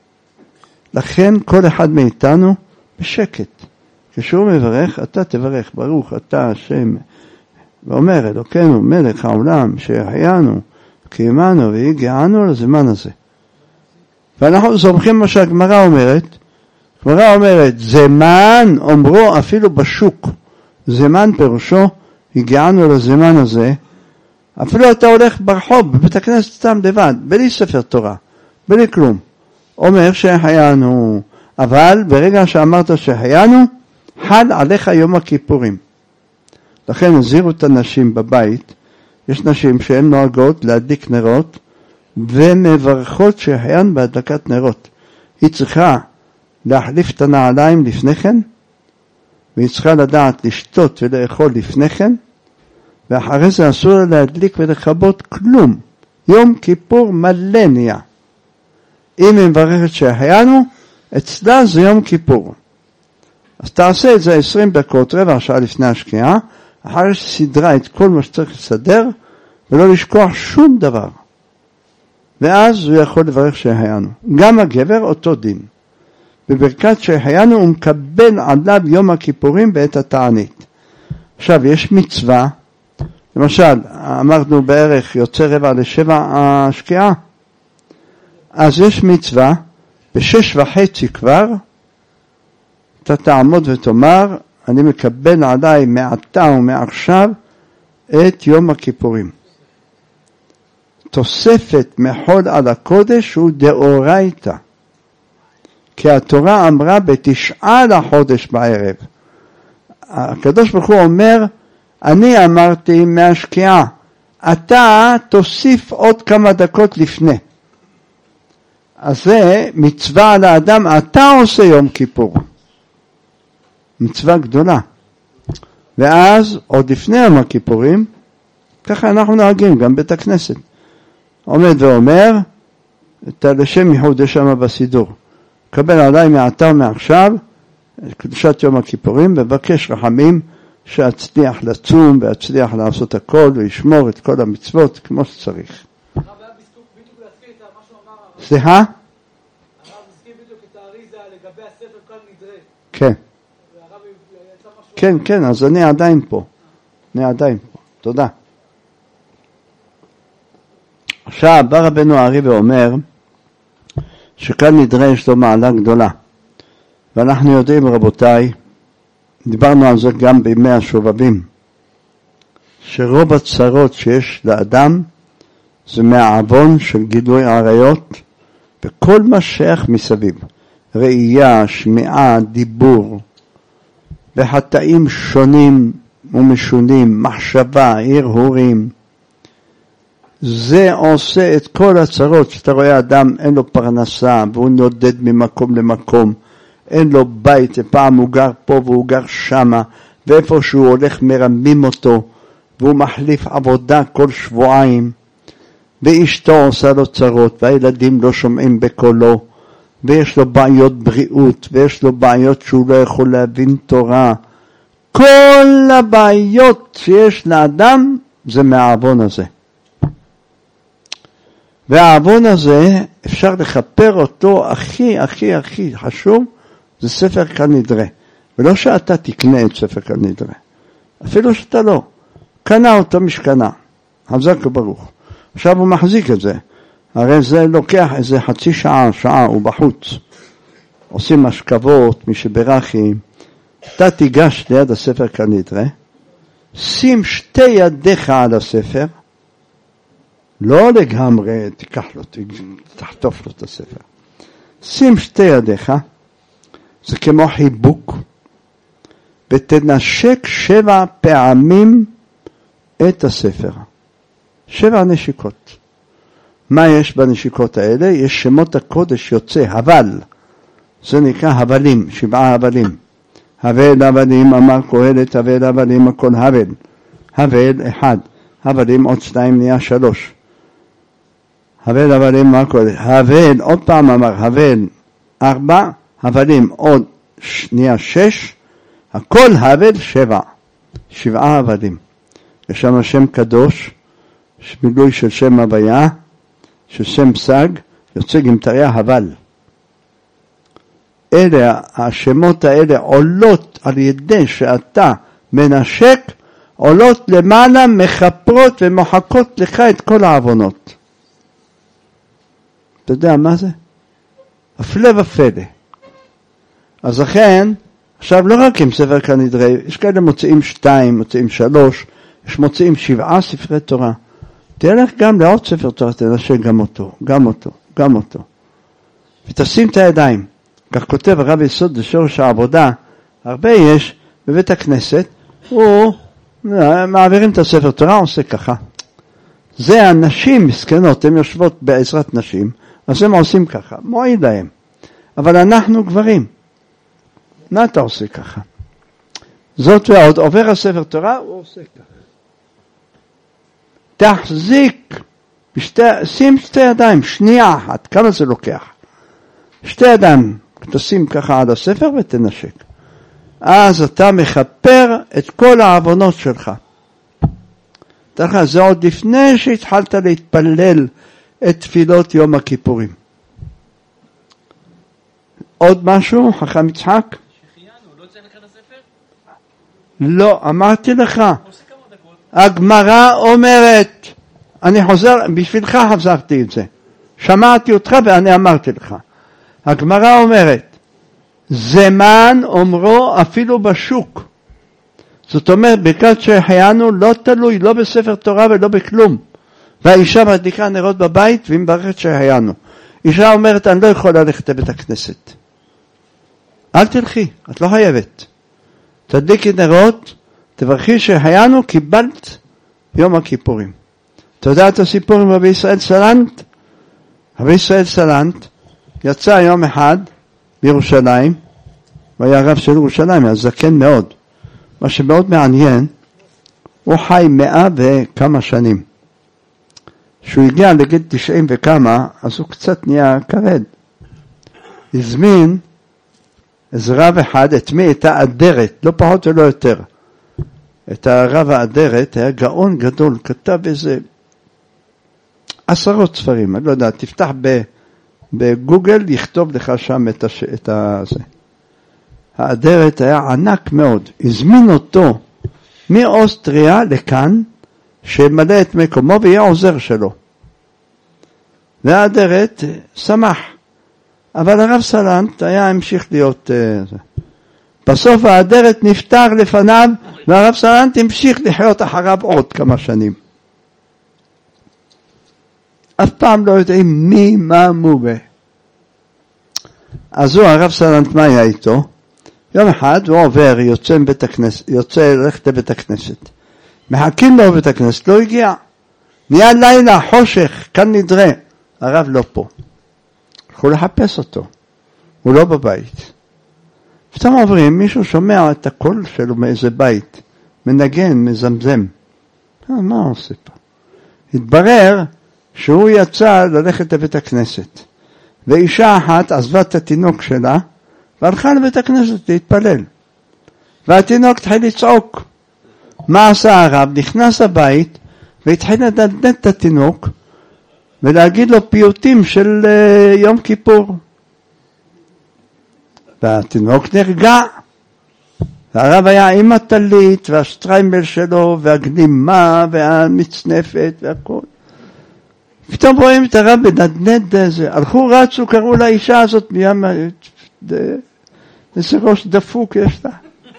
לכן כל אחד מאיתנו בשקט. כשהוא מברך, אתה תברך, ברוך אתה השם, ואומר אלוקינו מלך העולם שהחיינו, קיימנו והגיענו לזמן הזה. ואנחנו זומכים מה שהגמרא אומרת. הגמרא אומרת, זמן אומרו אפילו בשוק. זמן פירושו, הגיענו לזמן הזה. אפילו אתה הולך ברחוב, בבית הכנסת סתם לבד, בלי ספר תורה, בלי כלום. אומר שהחיינו, אבל ברגע שאמרת שהחיינו, חל עליך יום הכיפורים. לכן הזהירו את הנשים בבית, יש נשים שהן נוהגות להדליק נרות, ומברכות שהחיינו בהדלקת נרות. היא צריכה להחליף את הנעליים לפני כן, והיא צריכה לדעת לשתות ולאכול לפני כן, ואחרי זה אסור לה להדליק ולכבות כלום. יום כיפור מלא נהיה. אם היא מברכת שהחיינו, אצלה זה יום כיפור. אז תעשה את זה 20 דקות, רבע שעה לפני השקיעה, אחרי שסדרה את כל מה שצריך לסדר, ולא לשכוח שום דבר. ואז הוא יכול לברך שהחיינו. גם הגבר אותו דין. בברכת שהחיינו הוא מקבל עליו יום הכיפורים בעת התענית. עכשיו יש מצווה, למשל אמרנו בערך יוצא 6:45 השקיעה, אז יש מצווה, ב6:30 כבר, אתה תעמוד ותאמר, אני מקבל עליי מעתה ומעכשיו את יום הכיפורים. תוספת מחול על הקודש הוא דאורייתא. כי התורה אמרה ב9 לחודש בערב. הקדוש ברוך הוא אומר, אני אמרתי מהשקיעה, אתה תוסיף עוד כמה דקות לפני. אז זה מצווה על האדם, אתה עושה יום כיפור. מצווה גדולה. ואז עוד לפני יום הכיפורים, ככה אנחנו נוהגים גם בית הכנסת. עומד ואומר, אתה לשם ייחוד שם בסידור. קבל עליי מעתה ומעכשיו, קדושת יום הכיפורים, ובקש רחמים שאצליח לצום ואצליח לעשות הכל וישמור את כל המצוות כמו שצריך. הרב היה בדיוק להזכיר את מה שהוא אמר. סליחה? הרב הזכיר בדיוק את האריזה לגבי הספר כאן נדרה. כן. והרב יצא משהו... כן, כן, אז אני עדיין פה. תודה. עכשיו, בא רבנו הארי ואומר, שכאן נדרה יש לו מעלה גדולה. ואנחנו יודעים, רבותיי, דיברנו על זה גם בימי השובבים, שרוב הצרות שיש לאדם זה מהעוון של גילוי עריות וכל מה שייך מסביב. ראייה, שמיעה, דיבור, וחטאים שונים ומשונים, מחשבה, הרהורים. זה עושה את כל הצרות. שאתה רואה אדם אין לו פרנסה והוא נודד ממקום למקום, אין לו בית, פעם הוא גר פה והוא גר שמה, ואיפה שהוא הולך מרמים אותו, והוא מחליף עבודה כל שבועיים, ואשתו עושה לו צרות, והילדים לא שומעים בקולו, ויש לו בעיות בריאות, ויש לו בעיות שהוא לא יכול להבין תורה. כל הבעיות שיש לאדם זה מהעוון הזה. והעוון הזה אפשר לכפר אותו הכי חשוב, זה ספר כנדרה. ולא שאתה תקנה את ספר כנדרה. אפילו שאתה לא. קנה אותו משכנה. חזק וברוך. עכשיו הוא מחזיק את זה. הרי זה לוקח איזה חצי שעה, הוא בחוץ. עושים משכבות, מי שברכי. אתה תיגש ליד הספר כנדרה. שים שתי ידיך על הספר. לא לגמרי תיקח לו, תחטוף לו את הספר. שים שתי ידיך, זה כמו חיבוק, ותנשק 7 פעמים את הספר. 7 נשיקות. מה יש בנשיקות האלה? יש שמות הקודש יוצא, הבל. זה נקרא הבלים, 7 הבלים. הבל הבלים, אמר קהלת, הבל הבלים, הכל הבל. הבל 1, הבלים עוד 2 נהיה 3. הבל הבלים, אמר קהלת, הבל, עוד פעם אמר, הבל 4, הבלים עוד נהיה 6, הכל הבל 7. 7 הבלים. יש שם שם קדוש, מילוי של שם הוויה, של שם סג, יוצא גמטריה הבל. אלה, השמות האלה עולות על ידי שאתה מנשק, עולות למעלה, מחפרות ומוחקות לך את כל העוונות. אתה יודע מה זה? הפלא ופלא. אז לכן, עכשיו לא רק עם ספר כנדרי, יש כאלה מוצאים 2, מוצאים 3, יש מוצאים 7 ספרי תורה. תלך גם לעוד ספר תורה, תנשק גם אותו, גם אותו, גם אותו. ותשים את הידיים. כך כותב הרב יסוד לשורש העבודה, הרבה יש בבית הכנסת, הוא מעבירים את הספר תורה, עושה ככה. זה הנשים מסכנות, הן יושבות בעזרת נשים, אז הם עושים ככה, מועיל להם. אבל אנחנו גברים. מה אתה עושה ככה? זאת ועוד, עובר הספר תורה, הוא עושה ככה. תחזיק, שים 2 ידיים, שנייה אחת, כמה זה לוקח? 2 ידיים, תשים ככה על הספר ותנשק. אז אתה מחפר את כל העוונות שלך. זה עוד לפני שהתחלת להתפלל את תפילות יום הכיפורים. עוד משהו, חכם יצחק? שחיינו, לא צריך לך את הספר? לא, אמרתי לך. הגמרא אומרת, אני חוזר, בשבילך חזרתי את זה. שמעתי אותך ואני אמרתי לך. הגמרא אומרת, זמן אומרו אפילו בשוק. זאת אומרת, ברכת שהחיינו לא תלוי, לא בספר תורה ולא בכלום. והאישה מדליקה נרות בבית והיא מברכת שהחיינו. אישה אומרת, אני לא יכולה ללכת לבית הכנסת. אל תלכי, את לא חייבת. תדליקי נרות, תברכי שהחיינו, קיבלת יום הכיפורים. אתה יודע את הסיפור עם רבי ישראל סלנט? רבי ישראל סלנט יצא יום אחד בירושלים, והיה רב של ירושלים, היה זקן מאוד. מה שמאוד מעניין, הוא חי 100 וכמה שנים. כשהוא הגיע לגיל 90 וכמה, אז הוא קצת נהיה כבד. הזמין איזה רב אחד, את מי? את האדרת, לא פחות ולא יותר. את הרב האדרת, היה גאון גדול, כתב איזה 10 ספרים, אני לא יודע, תפתח בגוגל, יכתוב לך שם את זה. האדרת היה ענק מאוד, הזמין אותו מאוסטריה לכאן, שמלא את מקומו ויהיה עוזר שלו. והאדרת שמח, אבל הרב סלנט היה המשיך להיות זה. בסוף האדרת נפטר לפניו, והרב סלנט המשיך לחיות אחריו עוד כמה שנים. אף פעם לא יודעים מי, מה, מובה. אז הוא, הרב סלנט, מה היה איתו? יום אחד הוא עובר, יוצא מבית הכנסת, יוצא ללכת לבית הכנסת. מחכים לו בבית הכנסת, לא הגיע. נהיה לילה, חושך, כאן נדרה. הרב לא פה. הלכו לחפש אותו. הוא לא בבית. פתאום עוברים, מישהו שומע את הקול שלו מאיזה בית. מנגן, מזמזם. מה הוא עושה פה? התברר שהוא יצא ללכת לבית הכנסת. ואישה אחת עזבה את התינוק שלה, והלכה לבית הכנסת להתפלל. והתינוק התחיל לצעוק. מה עשה הרב? נכנס הבית, והתחיל לדלדל את התינוק, ולהגיד לו פיוטים של יום כיפור. והתינוק נרגע. והרב היה עם הטלית, והשטריימל שלו, והגנימה, והמצנפת, והכל. פתאום רואים את הרב בנדנד הזה. הלכו, רצו, קראו לאישה הזאת, איזה ראש דפוק יש לה.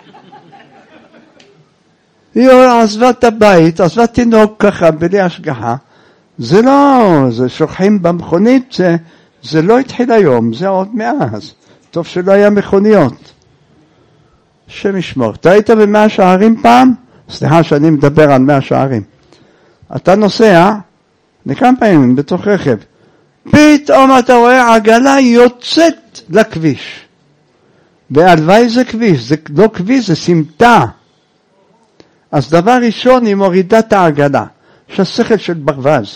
היא עזבה את הבית, עזבה תינוק ככה, בלי השגחה. זה לא, זה שוכחים במכונית, זה לא התחיל היום, זה עוד מאז. טוב שלא היה מכוניות. השם ישמור. אתה היית במאה שערים פעם? סליחה שאני מדבר על 100 שערים. אתה נוסע, לכמה פעמים בתוך רכב, פתאום אתה רואה עגלה יוצאת לכביש. והלוואי זה כביש, זה לא כביש, זה סמטה. אז דבר ראשון היא מורידה את העגלה, שהשכל של ברווז.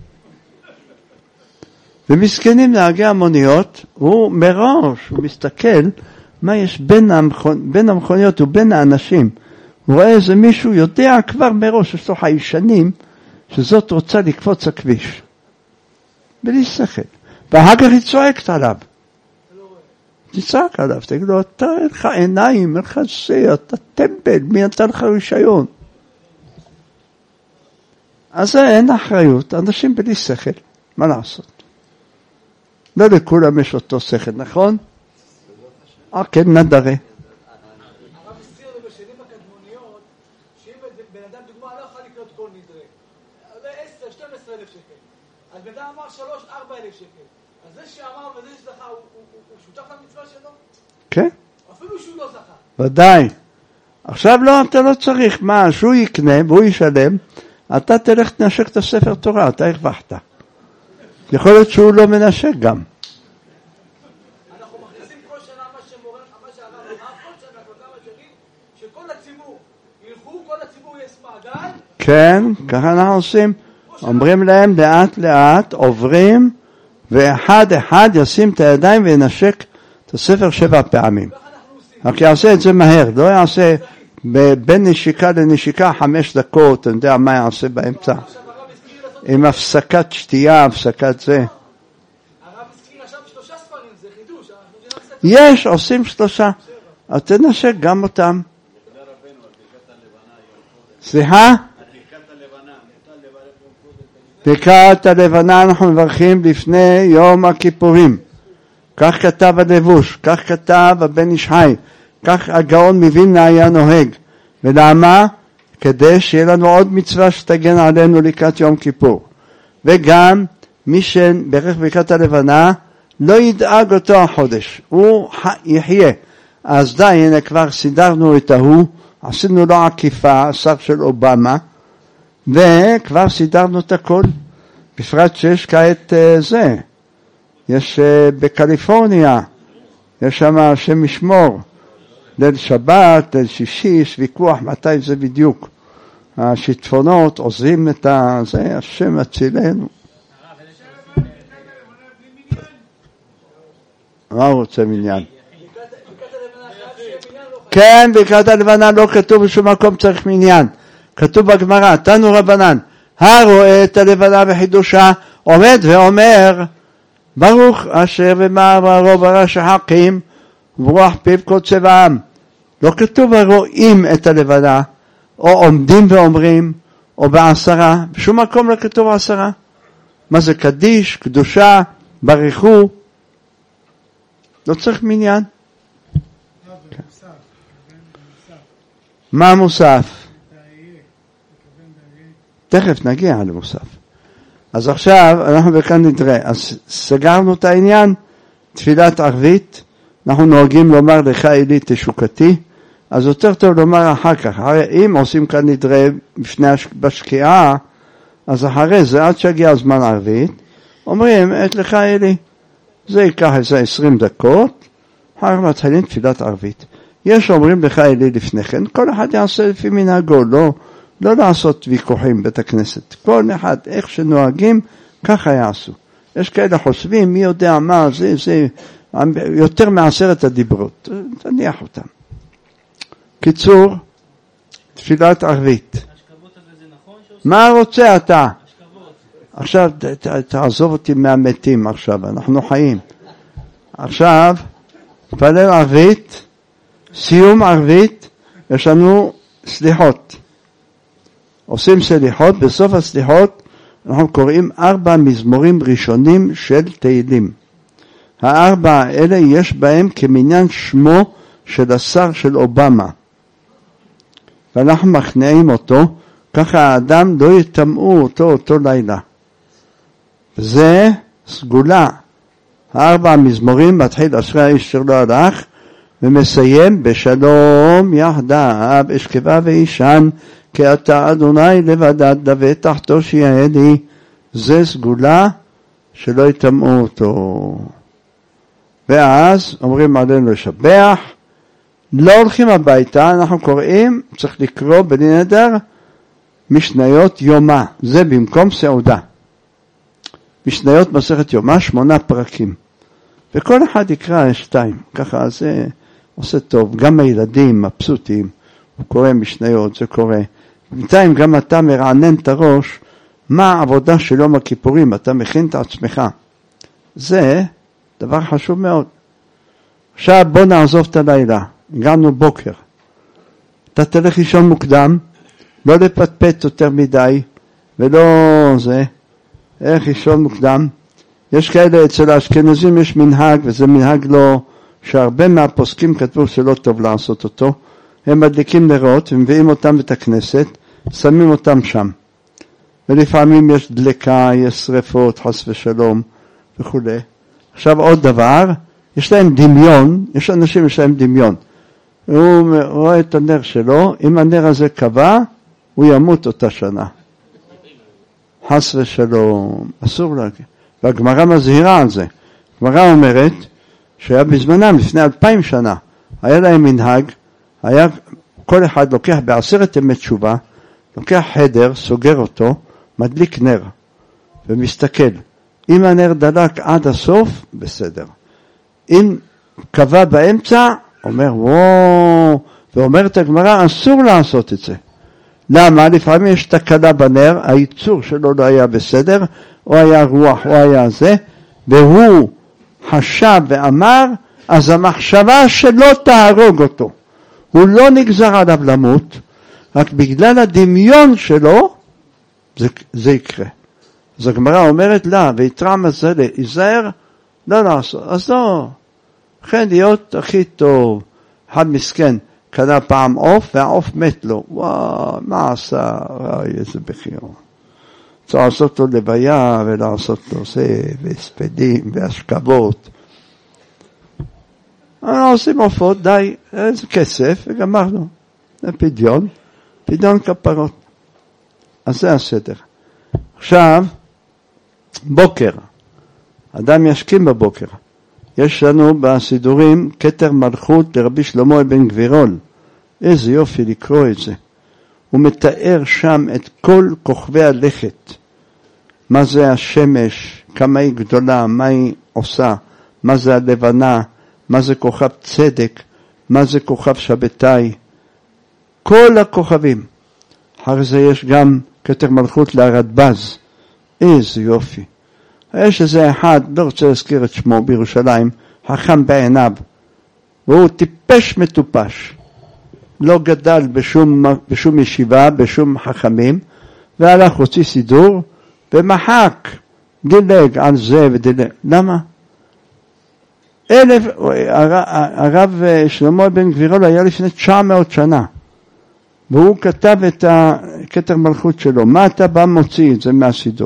ומסכנים נהגי המוניות, הוא מראש, הוא מסתכל מה יש בין המכוניות ובין האנשים. הוא רואה איזה מישהו יודע כבר מראש, יש לו חיישנים, שזאת רוצה לקפוץ הכביש. בלי שכל. ואחר כך היא צועקת עליו. תצעק עליו, תגיד לו, אתה אין לך עיניים, אין לך זה, אתה טמבל, מי נתן לך רישיון? אז אין אחריות, אנשים בלי שכל, מה לעשות? לא לכולם יש אותו שכל, נכון? כן, נדרה. הרב הזכיר לו בשנים הקדמוניות, שאם בן אדם דוגמה לא יכול לקנות כל נדרה, 10-12 אלף שקל. אז בן אדם אמר 3-4 אלף שקל. אז זה שאמר וזה שזכה, הוא שותף למצווה שלו? כן. אפילו שהוא לא זכה. ודאי. עכשיו לא, אתה לא צריך מה, שהוא יקנה והוא ישלם, אתה תלך תנשק את הספר תורה, אתה הרווחת. יכול להיות שהוא לא מנשק גם. אנחנו מכניסים כל שנה מה שהרב אמר, כל שנה, כל כמה שנים, שכל הציבור ילכו, כל הציבור יש מעגל. כן, ככה אנחנו עושים. אומרים להם לאט לאט, עוברים, ואחד אחד ישים את הידיים וינשק את הספר 7 פעמים. רק יעשה את זה מהר, לא יעשה בין נשיקה לנשיקה 5 דקות, אתה יודע מה יעשה באמצע. עם הפסקת שתייה, הפסקת זה. הרב הזכיר עכשיו 3 ספרים, זה חידוש. יש, עושים 3. אז תנשק גם אותם. סליחה? ברכת הלבנה אנחנו מברכים לפני יום הכיפורים. כך כתב הלבוש, כך כתב הבן איש חי, כך הגאון מווילנה היה נוהג. ולמה? כדי שיהיה לנו עוד מצווה שתגן עלינו לקראת יום כיפור. וגם מי שברך ברכת הלבנה לא ידאג אותו החודש, הוא יחיה. אז די, הנה כבר סידרנו את ההוא, עשינו לו עקיפה, השר של אובמה, וכבר סידרנו את הכל. בפרט שיש כעת זה, יש בקליפורניה, יש שם השם ישמור, ליל שבת, ליל שישי, יש ויכוח מתי זה בדיוק. השיטפונות עוזרים את זה, השם הצילנו. מה הוא רוצה מניין? כן, ברכת הלבנה לא כתוב בשום מקום צריך מניין. כתוב בגמרא, תנו רבנן, הרואה את הלבנה בחידושה, עומד ואומר, ברוך אשר במעברו ברש החכים, וברוח פיו כל צבעם. לא כתוב הרואים את הלבנה, או עומדים ואומרים, או ב10, בשום מקום לא כתוב 10. מה זה קדיש, קדושה, ברכו? לא צריך מניין. מה מוסף? תכף נגיע למוסף. אז עכשיו אנחנו בכאן נדרה. אז סגרנו את העניין, תפילת ערבית, אנחנו נוהגים לומר לך אלי תשוקתי, אז יותר טוב לומר אחר כך. אם עושים כאן נדרה בשקיעה, אז אחרי זה, עד שהגיע הזמן ערבית, אומרים את לך אלי. זה ייקח איזה 20 דקות, אחר כך מתחילים תפילת ערבית. יש אומרים לך אלי לפני כן, כל אחד יעשה לפי מנהגו, לא לעשות ויכוחים בית הכנסת. כל אחד, איך שנוהגים, ככה יעשו. יש כאלה חושבים, מי יודע מה, זה יותר מ10 הדיברות. תניח אותם. קיצור, תפילת ערבית. מה רוצה אתה? עכשיו, תעזוב אותי מהמתים עכשיו, אנחנו חיים. עכשיו, תפלל ערבית, סיום ערבית, יש לנו סליחות. עושים סליחות, בסוף הסליחות אנחנו קוראים 4 מזמורים ראשונים של תהילים. 4 האלה יש בהם כמניין שמו של השר של אובמה. ואנחנו מכנעים אותו, ככה האדם לא יטמאו אותו לילה. זה סגולה. 4 מזמורים, מתחיל אשרי האיש אשר לא הלך, ומסיים בשלום יחדיו אשכבה ואישן, כי אתה אדוני לבדד לבטח תושיע לי. זה סגולה שלא יטמאו אותו. ואז אומרים עלינו לשבח, לא הולכים הביתה, אנחנו קוראים, צריך לקרוא בלי נדר, משניות יומה, זה במקום סעודה. משניות מסכת יומה, 8 פרקים. וכל אחד יקרא 2, ככה זה עושה טוב. גם הילדים מבסוטים, הוא קורא משניות, זה קורא. בינתיים גם אתה מרענן את הראש, מה העבודה של יום הכיפורים, אתה מכין את עצמך. זה דבר חשוב מאוד. עכשיו בוא נעזוב את הלילה, הגענו בוקר. אתה תלך לישון מוקדם, לא לפטפט יותר מדי, ולא זה, איך לישון מוקדם. יש כאלה אצל האשכנזים יש מנהג, וזה מנהג לא, שהרבה מהפוסקים כתבו שלא טוב לעשות אותו. הם מדליקים נרות, ומביאים אותם את הכנסת, שמים אותם שם. ולפעמים יש דלקה, יש שריפות, חס ושלום וכו'. עכשיו עוד דבר, יש להם דמיון, יש אנשים יש להם דמיון. הוא רואה את הנר שלו, אם הנר הזה קבע, הוא ימות אותה שנה. חס ושלום, אסור להגיד. והגמרא מזהירה על זה. הגמרא אומרת שהיה בזמנם, לפני 2000 שנה, היה להם מנהג, היה כל אחד לוקח ב10 ימי תשובה, לוקח חדר, סוגר אותו, מדליק נר, ומסתכל. אם הנר דלק עד הסוף, בסדר. אם קבע באמצע, אומר וואו, ואומרת הגמרא, אסור לעשות את זה. למה? לפעמים יש תקלה בנר, הייצור שלו לא היה בסדר, או היה רוח, או היה זה, והוא חשב ואמר, אז המחשבה שלו תהרוג אותו. הוא לא נגזר עליו למות, רק בגלל הדמיון שלו, זה יקרה. אז הגמרא אומרת לה, ויתרע מזל, ייזהר, לא לעשות. אז לא, לכן להיות הכי טוב. אחד מסכן, קנה פעם עוף, והעוף מת לו. וואו, מה עשה? איזה בכיר. צריך לעשות לו לוויה, ולעשות לו זה, והספדים, והשכבות. אנחנו עושים עופות, די, איזה כסף, וגמרנו. זה פדיון כפרות. אז זה הסדר. עכשיו, בוקר. אדם ישכים בבוקר. יש לנו בסידורים כתר מלכות לרבי שלמה אבן גבירול. איזה יופי לקרוא את זה. הוא מתאר שם את כל כוכבי הלכת. מה זה השמש, כמה היא גדולה, מה היא עושה, מה זה הלבנה, מה זה כוכב צדק, מה זה כוכב שבתאי. כל הכוכבים. אחרי זה יש גם כתר מלכות להרדב"ז. איזה יופי. יש איזה אחד, לא רוצה להזכיר את שמו בירושלים, חכם בעיניו. והוא טיפש מטופש. לא גדל בשום ישיבה, בשום חכמים, והלך הוציא סידור, ומחק, דילג על זה ודילג. למה? הרב שלמה בן גבירול היה לפני 900 שנה. והוא כתב את הכתר מלכות שלו. מה אתה בא מוציא את זה מהסידור?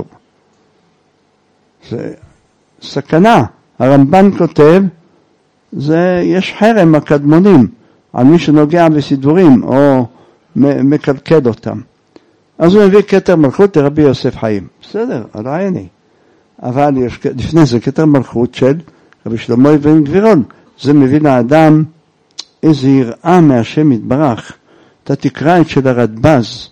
זה סכנה. הרמב"ן כותב, יש חרם הקדמונים על מי שנוגע בסידורים או מקלקל אותם. אז הוא מביא כתר מלכות לרבי יוסף חיים. בסדר, על העיני. אבל יש, לפני זה כתר מלכות של רבי שלמה בן גבירול. זה מביא לאדם איזו יראה מהשם יתברך. אתה תקרא את של הרדב"ז.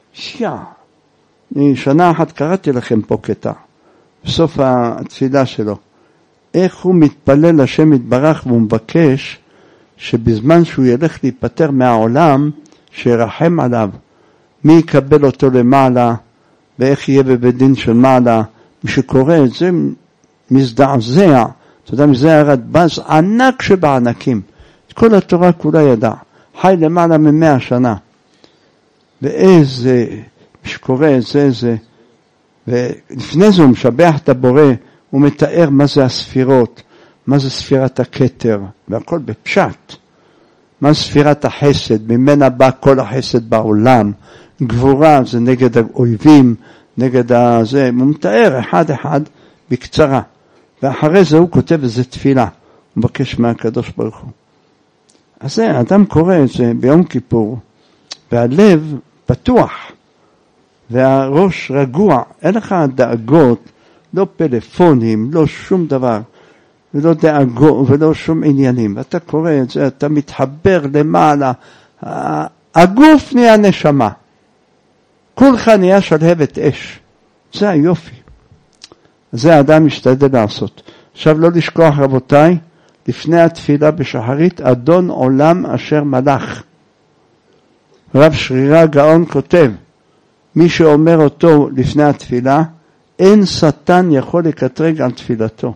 שנה אחת קראתי לכם פה קטע. בסוף התפילה שלו. איך הוא מתפלל לשם יתברך והוא מבקש שבזמן שהוא ילך להיפטר מהעולם, שירחם עליו. מי יקבל אותו למעלה, ואיך יהיה בבית דין של מעלה. מי שקורא את זה מזדעזע. אתה יודע, מזה הרדב"ז ענק שבענקים. את כל התורה כולה ידע. חי למעלה מ100 שנה. ואיזה, מי שקורא את זה, ולפני זה הוא משבח את הבורא, הוא מתאר מה זה הספירות, מה זה ספירת הכתר, והכל בפשט. מה ספירת החסד, ממנה בא כל החסד בעולם. גבורה זה נגד האויבים, נגד הזה, הוא מתאר אחד בקצרה. ואחרי זה הוא כותב איזה תפילה, הוא מבקש מהקדוש ברוך הוא. אז זה, אדם קורא את זה ביום כיפור, והלב פתוח, והראש רגוע, אין לך דאגות, לא פלאפונים, לא שום דבר, ולא דאגות, ולא שום עניינים. ואתה קורא את זה, אתה מתחבר למעלה, הגוף נהיה נשמה, כולך נהיה שלהבת אש, זה היופי. זה האדם משתדל לעשות. עכשיו לא לשכוח רבותיי, לפני התפילה בשחרית, אדון עולם אשר מלך. רב שרירא גאון כותב, מי שאומר אותו לפני התפילה, אין שטן יכול לקטרג על תפילתו.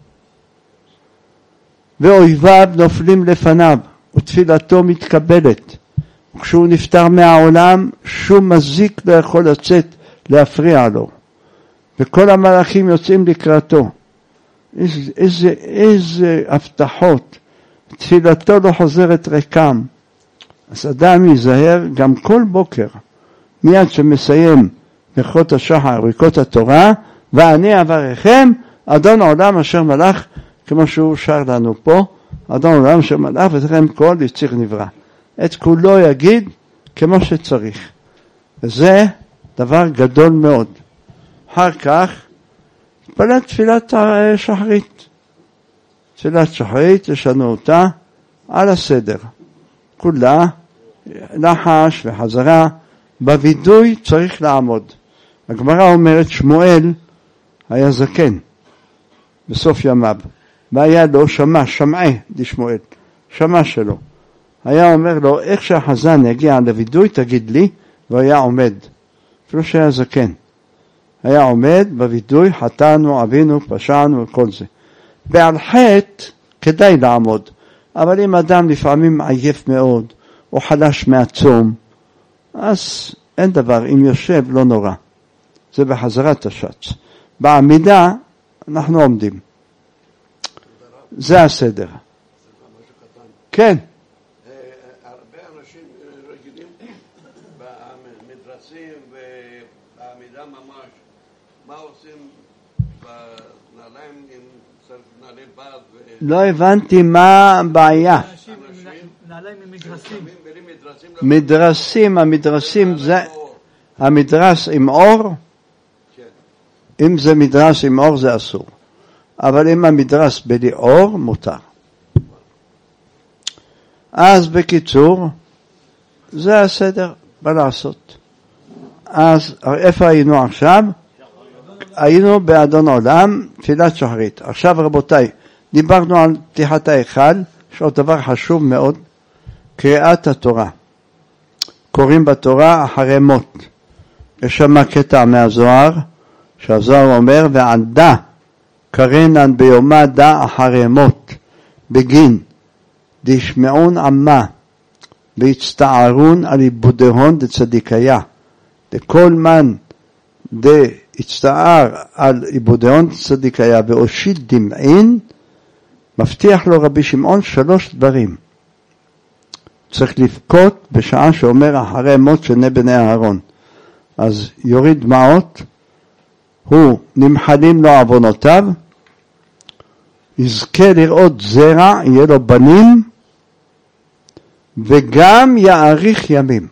ואויביו נופלים לפניו, ותפילתו מתקבלת. וכשהוא נפטר מהעולם, שום מזיק לא יכול לצאת להפריע לו. וכל המלאכים יוצאים לקראתו. איזה הבטחות. תפילתו לא חוזרת ריקם. אז אדם ייזהר גם כל בוקר, מיד שמסיים ברכות השחר, ברכות התורה, ואני אברכם, אדון העולם אשר מלך, כמו שהוא שר לנו פה, אדון העולם אשר מלך, ותכם כל יציר נברא. את כולו יגיד כמו שצריך. וזה דבר גדול מאוד. אחר כך, התפלל תפילת שחרית. תפילת שחרית, יש לנו אותה על הסדר. כולה, נחש וחזרה, בווידוי צריך לעמוד. הגמרא אומרת, שמואל היה זקן בסוף ימיו, והיה לו שמעי לשמואל, שמע שלו. היה אומר לו, איך שהחזן יגיע לווידוי, תגיד לי, והיה עומד. אפילו שהיה זקן. היה עומד בווידוי, חטאנו, אבינו, פשענו וכל זה. ועל חטא כדאי לעמוד. אבל אם אדם לפעמים עייף מאוד, או חלש מהצום, אז אין דבר, אם יושב לא נורא. זה בחזרת השץ. בעמידה אנחנו עומדים. זה הסדר. כן. הרבה אנשים רגילים במדרסים ובעמידה ממש, מה עושים בנעליים עם נעלי בד? לא הבנתי מה הבעיה. נעליים ממדרסים. המדרסים זה, המדרס עם אור, אם זה מדרס עם אור זה אסור. אבל אם המדרס בלי אור, מותר. אז בקיצור, זה הסדר, מה לעשות. אז איפה היינו עכשיו? היינו באדון עולם, תפילת שחרית. עכשיו רבותיי, דיברנו על פתיחת ההיכל, יש עוד דבר חשוב מאוד, קריאת התורה. קוראים בתורה אחרי מות. יש שם קטע מהזוהר, שהזוהר אומר, ועדה קרנן ביומה דא אחרי מות, בגין דשמעון עמה, והצטערון על עיבודהון דצדיקיה. דכל מן דהצטער על עיבודהון דצדיקיה, ואושיט דמעין, מבטיח לו רבי שמעון 3 דברים. צריך לבכות בשעה שאומר אחרי מות שני בני אהרון. אז יוריד דמעות, הוא נמחלים לו עוונותיו, יזכה לראות זרע, יהיה לו בנים, וגם יאריך ימים.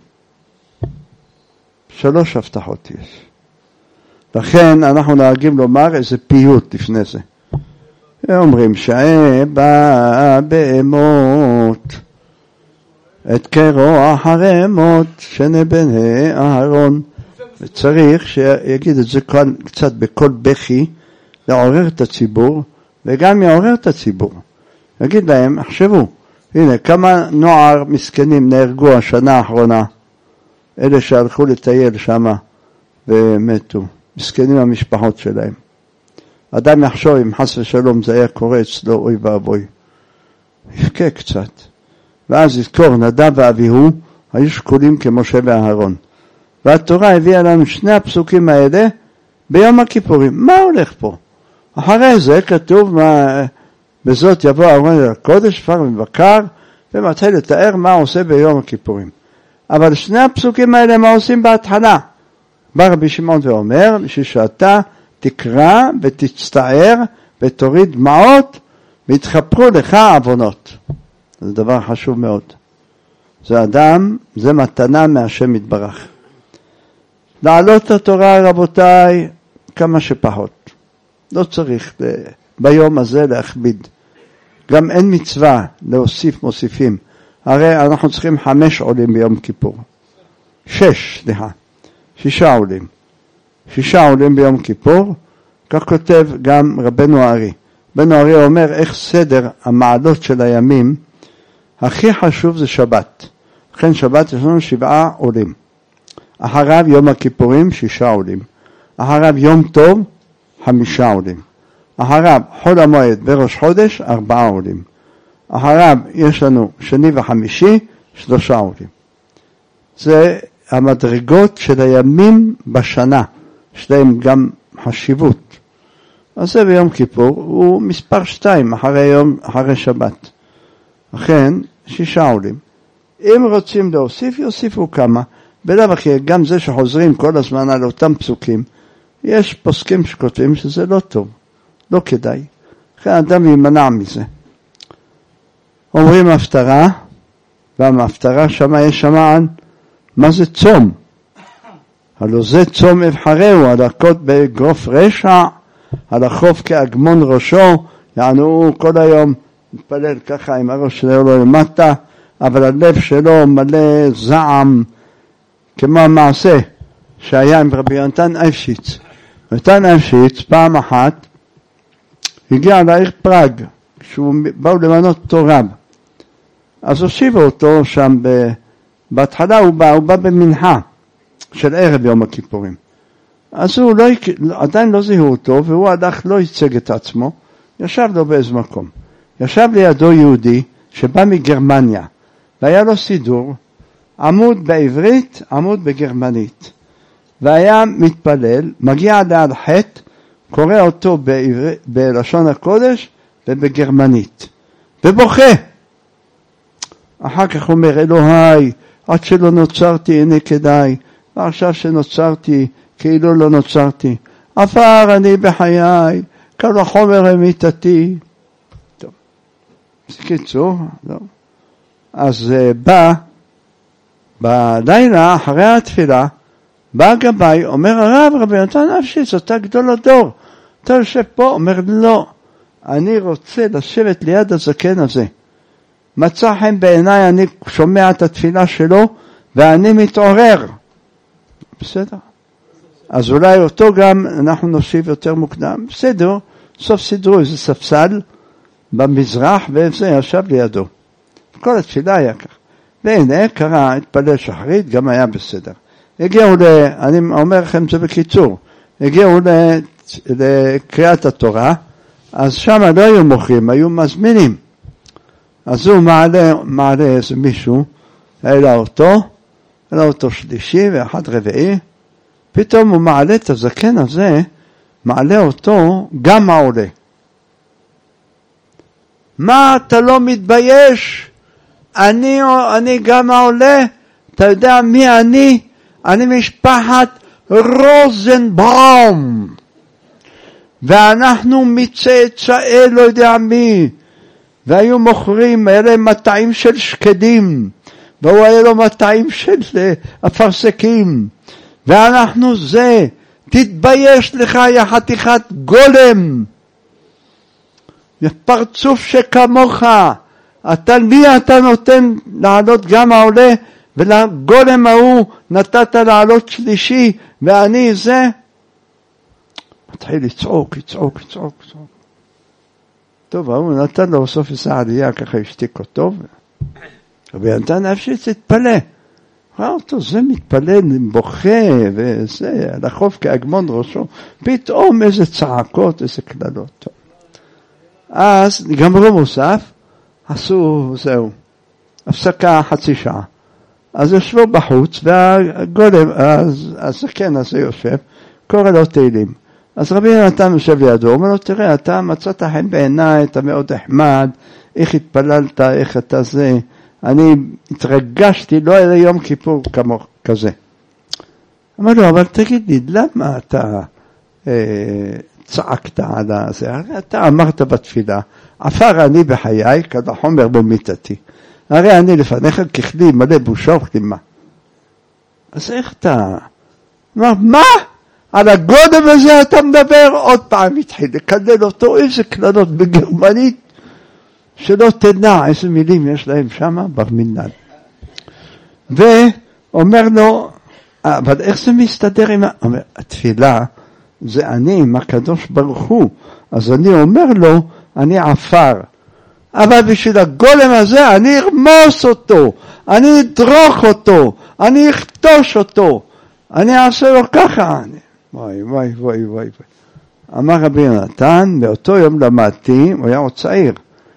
3 הבטחות יש. לכן אנחנו נהגים לומר איזה פיוט לפני זה. אומרים שעבה בהמות, את קרו אחרי מות שני בני אהרון. וצריך שיגיד את זה קצת בכל בכי, לעורר את הציבור, וגם יעורר את הציבור. יגיד להם, חשבו, הנה כמה נוער מסכנים נהרגו השנה האחרונה, אלה שהלכו לטייל שם ומתו, מסכנים המשפחות שלהם. אדם יחשוב אם חס ושלום זה היה קורה אצלו, אוי ואבוי. יבכה קצת. ואז יזכור, נדב ואביהו היו שקולים כמשה ואהרון. והתורה הביאה לנו 2 הפסוקים האלה ביום הכיפורים. מה הולך פה? אחרי זה כתוב, בזאת יבוא אהרון אל הקודש, פר ובקר, ומתחיל לתאר מה עושה ביום הכיפורים. אבל 2 הפסוקים האלה מה עושים בהתחלה? בא רבי שמעון ואומר, בשביל שאתה תקרא ותצטער ותוריד דמעות, והתחפרו לך עוונות. זה דבר חשוב מאוד. זה אדם, זה מתנה מהשם יתברך. לעלות לתורה, רבותיי, כמה שפחות. לא צריך ביום הזה להכביד. גם אין מצווה להוסיף מוסיפים. הרי אנחנו צריכים 5 עולים ביום כיפור. 6 עולים. 6 עולים ביום כיפור. כך כותב גם רבנו הארי. רבנו הארי אומר איך סדר המעלות של הימים, הכי חשוב זה שבת. לכן שבת יש לנו 7 עולים. אחריו יום הכיפורים 6 עולים. אחריו יום טוב 5 עולים. אחריו חול המועד בראש חודש 4 עולים. אחריו יש לנו שני וחמישי 3 עולים. זה המדרגות של הימים בשנה, יש להם גם חשיבות. אז זה ביום כיפור הוא מספר 2 אחרי שבת. לכן 6 עולים. אם רוצים להוסיף, יוסיפו כמה. בלב אחי, גם זה שחוזרים כל הזמן על אותם פסוקים, יש פוסקים שכותבים שזה לא טוב, לא כדאי. לכן אדם יימנע מזה. אומרים הפטרה, והמפטרה שמה יש שמען, מה זה צום? הלא זה צום אבחרהו, הלכות בגרוף רשע, הלכות כאגמון ראשו, יענו כל היום מתפלל ככה עם הראש שלו לא למטה, אבל הלב שלו מלא זעם, כמו המעשה שהיה עם רבי יונתן אייבשיץ. יונתן אייבשיץ פעם אחת הגיע לעיר פראג, כשהוא באו למנות אותו רב. אז הושיבו אותו שם, בהתחלה הוא בא במנחה של ערב יום הכיפורים. אז הוא עדיין לא זיהו אותו, והוא הלך, לא ייצג את עצמו, ישב לו באיזה מקום. ישב לידו יהודי שבא מגרמניה, והיה לו סידור, עמוד בעברית, עמוד בגרמנית. והיה מתפלל, מגיע עד חטא, קורא אותו בלשון הקודש ובגרמנית. ובוכה. אחר כך אומר, אלוהי, עד שלא נוצרתי הנה כדאי, ועכשיו שנוצרתי כאילו לא נוצרתי. עפר אני בחיי, קל וחומר המיתתי. טוב. קיצור, לא. אז בלילה אחרי התפילה, בא גבאי, אומר הרב, רבי יונתן אייבשיץ, אתה גדול הדור. אתה יושב פה, אומר לא, אני רוצה לשבת ליד הזקן הזה. מצא חן בעיניי, אני שומע את התפילה שלו, ואני מתעורר. בסדר? אז אולי אותו גם אנחנו נושיב יותר מוקדם. בסדר, סוף סדרו איזה ספסל במזרח, וזה ישב לידו. כל התפילה היה כך. והנה, קרא, התפלל שחרית, גם היה בסדר. הגיעו אני אומר לכם זה בקיצור, הגיעו לקריאת התורה, אז שם לא היו מוכרים, היו מזמינים. אז הוא מעלה איזה מישהו, העלה אותו שלישי ואחד רביעי, פתאום הוא מעלה את הזקן הזה, מעלה אותו גם העולה. מה אתה לא מתבייש? אני גם העולה, אתה יודע מי אני? אני משפחת רוזנבאום, ואנחנו מצאצאי לא יודע מי, והיו מוכרים, היה להם מטעים של שקדים, והוא היה לו מטעים של אפרסקים, ואנחנו זה, תתבייש לך יא חתיכת גולם, פרצוף שכמוך, לי אתה נותן לעלות גם העולה, ולגולם ההוא נתת לעלות שלישי, ואני זה, מתחיל לצעוק. טוב, הוא נתן לו בסוף איזה עלייה, ככה השתיק אותו, רבי יונתן אייבשיץ התפלא. ראה אותו, זה מתפלל, בוכה, וזה, לחוף כאגמון ראשו, פתאום איזה צעקות, איזה כללות. אז גמרו מוסף, עשו, זהו, הפסקה חצי שעה. אז ישבו בחוץ, והגולם, הזקן הזה יושב, קורא לו תהילים. אז רבי יונתן יושב לידו, אומר לו, תראה, אתה מצאת חן בעיניי, אתה מאוד נחמד, איך התפללת, איך אתה זה, אני התרגשתי, לא היה יום כיפור כזה. אמר לו, אבל תגיד לי, למה אתה צעקת על זה? הרי אתה אמרת בתפילה, עפר אני בחיי, כד החומר במיטתי. הרי אני לפניך ככלי מלא בושה וכלימה. אז איך אתה... מה? על הגודל הזה אתה מדבר? עוד פעם התחיל לקלל אותו, איזה קללות בגרמנית, שלא תדע איזה מילים יש להם שם ברמינל. ואומר לו, אבל איך זה מסתדר עם... אומר, התפילה זה אני עם הקדוש ברוך הוא, אז אני אומר לו, אני עפר. אבל בשביל הגולם הזה אני ארמוס אותו, אני אדרוך אותו, אני אכתוש אותו, אני אעשה לו ככה. וואי וואי וואי וואי. אמר רבי יונתן, באותו יום למדתי, הוא היה עוד צעיר,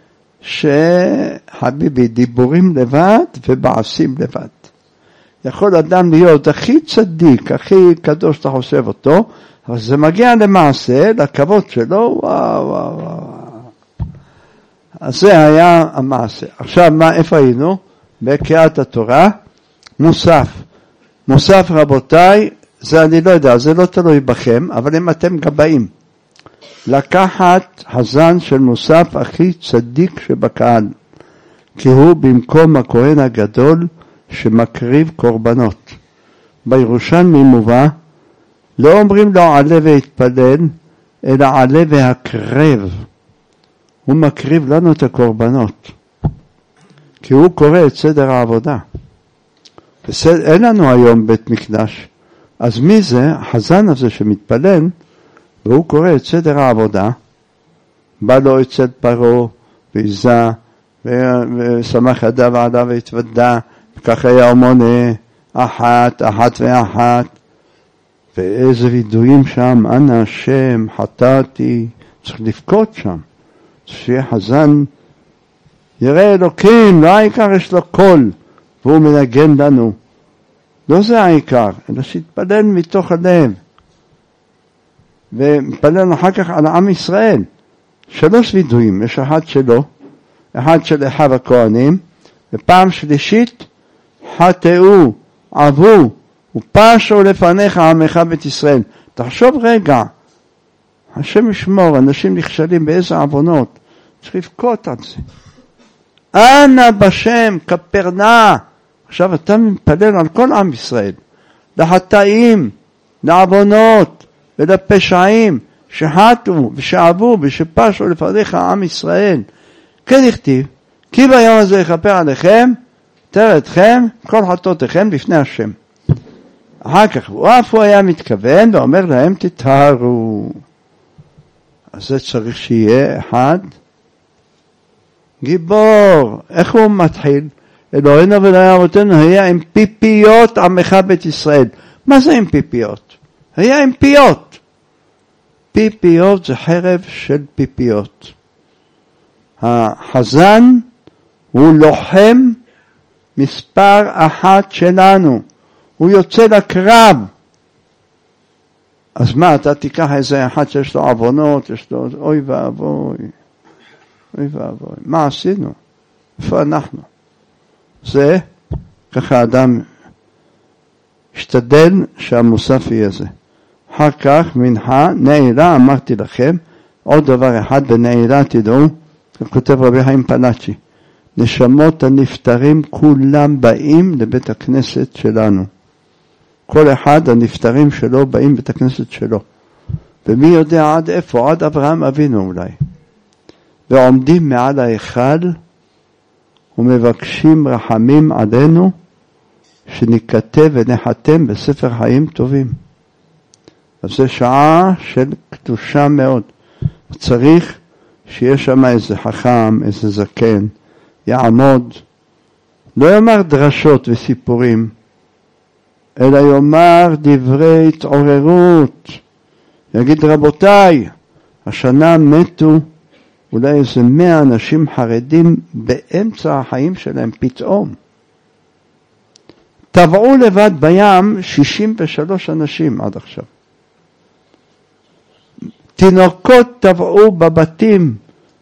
שחביבי דיבורים לבד ובעשים לבד. יכול אדם להיות הכי צדיק, הכי קדוש שאתה חושב אותו, אבל זה מגיע למעשה, לכבוד שלו, וואו וואו וואו. אז זה היה המעשה. עכשיו, איפה היינו? בקריאת התורה, מוסף. מוסף רבותיי, זה אני לא יודע, זה לא תלוי בכם, אבל אם אתם גבאים, לקחת הזן של מוסף הכי צדיק שבקהל, כי הוא במקום הכהן הגדול שמקריב קורבנות. בירושלמי מובא, לא אומרים לו עלה והתפלל, אלא עלה והקרב. הוא מקריב לנו את הקורבנות, כי הוא קורא את סדר העבודה. אין לנו היום בית מקדש, אז מי זה? החזן הזה שמתפלל, והוא קורא את סדר העבודה, בא לו אצל פרעה, ועיזה, ושמח ידיו עליו והתוודה, וכך היה מונה, אחת ואחת, ואיזה וידויים שם, אנא השם, חטאתי, צריך לבכות שם. שיהיה חזן, יראה אלוקים, לא העיקר יש לו קול, והוא מנגן לנו. לא זה העיקר, אלא שיתפלל מתוך הלב. ומתפלל אחר כך על עם ישראל. 3 וידויים, יש אחד שלו, אחד של אחיו הכהנים, ופעם שלישית, חטאו, עבו, ופשעו לפניך עמך בית ישראל. תחשוב רגע, השם ישמור, אנשים נכשלים באיזה עוונות, צריך לבכות על זה. אנא בשם, כפרנה. עכשיו אתה מתפלל על כל עם ישראל, לחטאים, לעוונות ולפשעים, שחטאו ושעבו ושפשעו לפניך עם ישראל. כן הכתיב, כי ביום הזה יכפר עליכם, תר אתכם, כל חטאותיכם לפני השם. אחר כך הוא אף הוא היה מתכוון ואומר להם תטהרו. אז זה צריך שיהיה אחד גיבור. איך הוא מתחיל? אלוהינו ואלוהי אבותינו היה עם פיפיות עמך בית ישראל. מה זה עם פיפיות? היה עם פיות. פיפיות זה חרב של פיפיות. החזן הוא לוחם מספר 1 שלנו. הוא יוצא לקרב. אז מה, אתה תיקח איזה אחד שיש לו עוונות, יש לו אוי ואבוי. אוי ואבוי. מה עשינו? איפה אנחנו? זה, ככה אדם השתדל שהמוסף יהיה זה. אחר כך מנחה, נעילה, אמרתי לכם, עוד דבר אחד בנעילה תדעו, כותב רבי חיים פלאצ'י, נשמות הנפטרים כולם באים לבית הכנסת שלנו. כל אחד הנפטרים שלו באים לבית הכנסת שלו. ומי יודע עד איפה? עד אברהם אבינו אולי. ועומדים מעל ההיכל ומבקשים רחמים עלינו שנכתב ונחתם בספר חיים טובים. אז זה שעה של קדושה מאוד. צריך שיש שם איזה חכם, איזה זקן, יעמוד, לא יאמר דרשות וסיפורים, אלא יאמר דברי התעוררות. יגיד רבותיי, השנה מתו אולי איזה 100 אנשים חרדים באמצע החיים שלהם פתאום. טבעו לבד בים 63 אנשים עד עכשיו. תינוקות טבעו בבתים,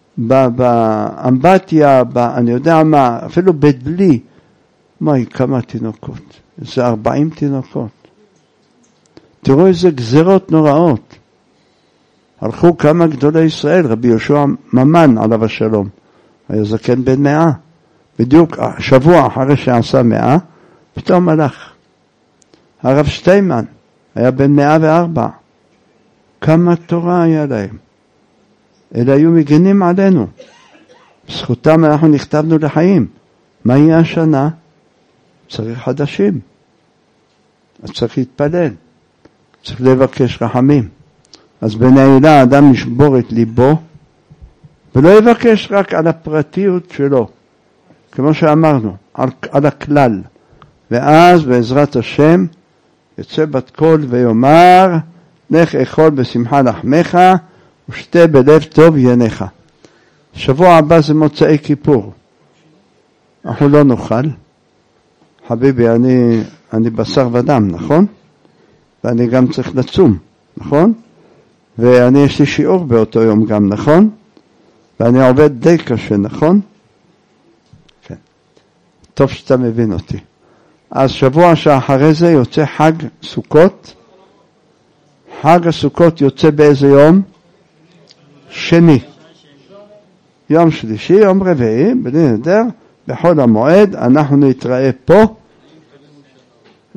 באמבטיה, אני יודע מה, אפילו בדלי. כמה תינוקות? זה 40 תינוקות. תראו איזה גזרות נוראות. הלכו כמה גדולי ישראל, רבי יהושע ממן עליו השלום, היה זקן בן 100, בדיוק שבוע אחרי שעשה 100, פתאום הלך. הרב שטיימן היה בן 104, כמה תורה היה להם, אלה היו מגנים עלינו, בזכותם אנחנו נכתבנו לחיים. מה יהיה השנה? צריך חדשים, צריך להתפלל, צריך לבקש רחמים. אז בנעילה האדם ישבור את ליבו, ולא יבקש רק על הפרטיות שלו, כמו שאמרנו, על הכלל. ואז בעזרת השם יצא בת קול ויאמר, לך אכול בשמחה לחמך, ושתה בלב טוב ינך. שבוע הבא זה מוצאי כיפור. אנחנו לא נאכל. חביבי, אני בשר ודם, נכון? ואני גם צריך לצום, נכון? יש לי שיעור באותו יום גם, נכון? ואני עובד די קשה, נכון? כן. טוב שאתה מבין אותי. אז שבוע שאחרי זה יוצא חג סוכות. חג הסוכות יוצא באיזה יום? שני. יום שלישי, יום רביעי, בלי נדר, בחול המועד, אנחנו נתראה פה,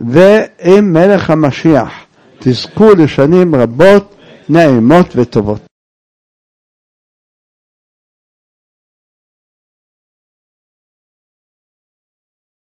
ועם מלך המשיח תזכו לשנים רבות, נעימות וטובות.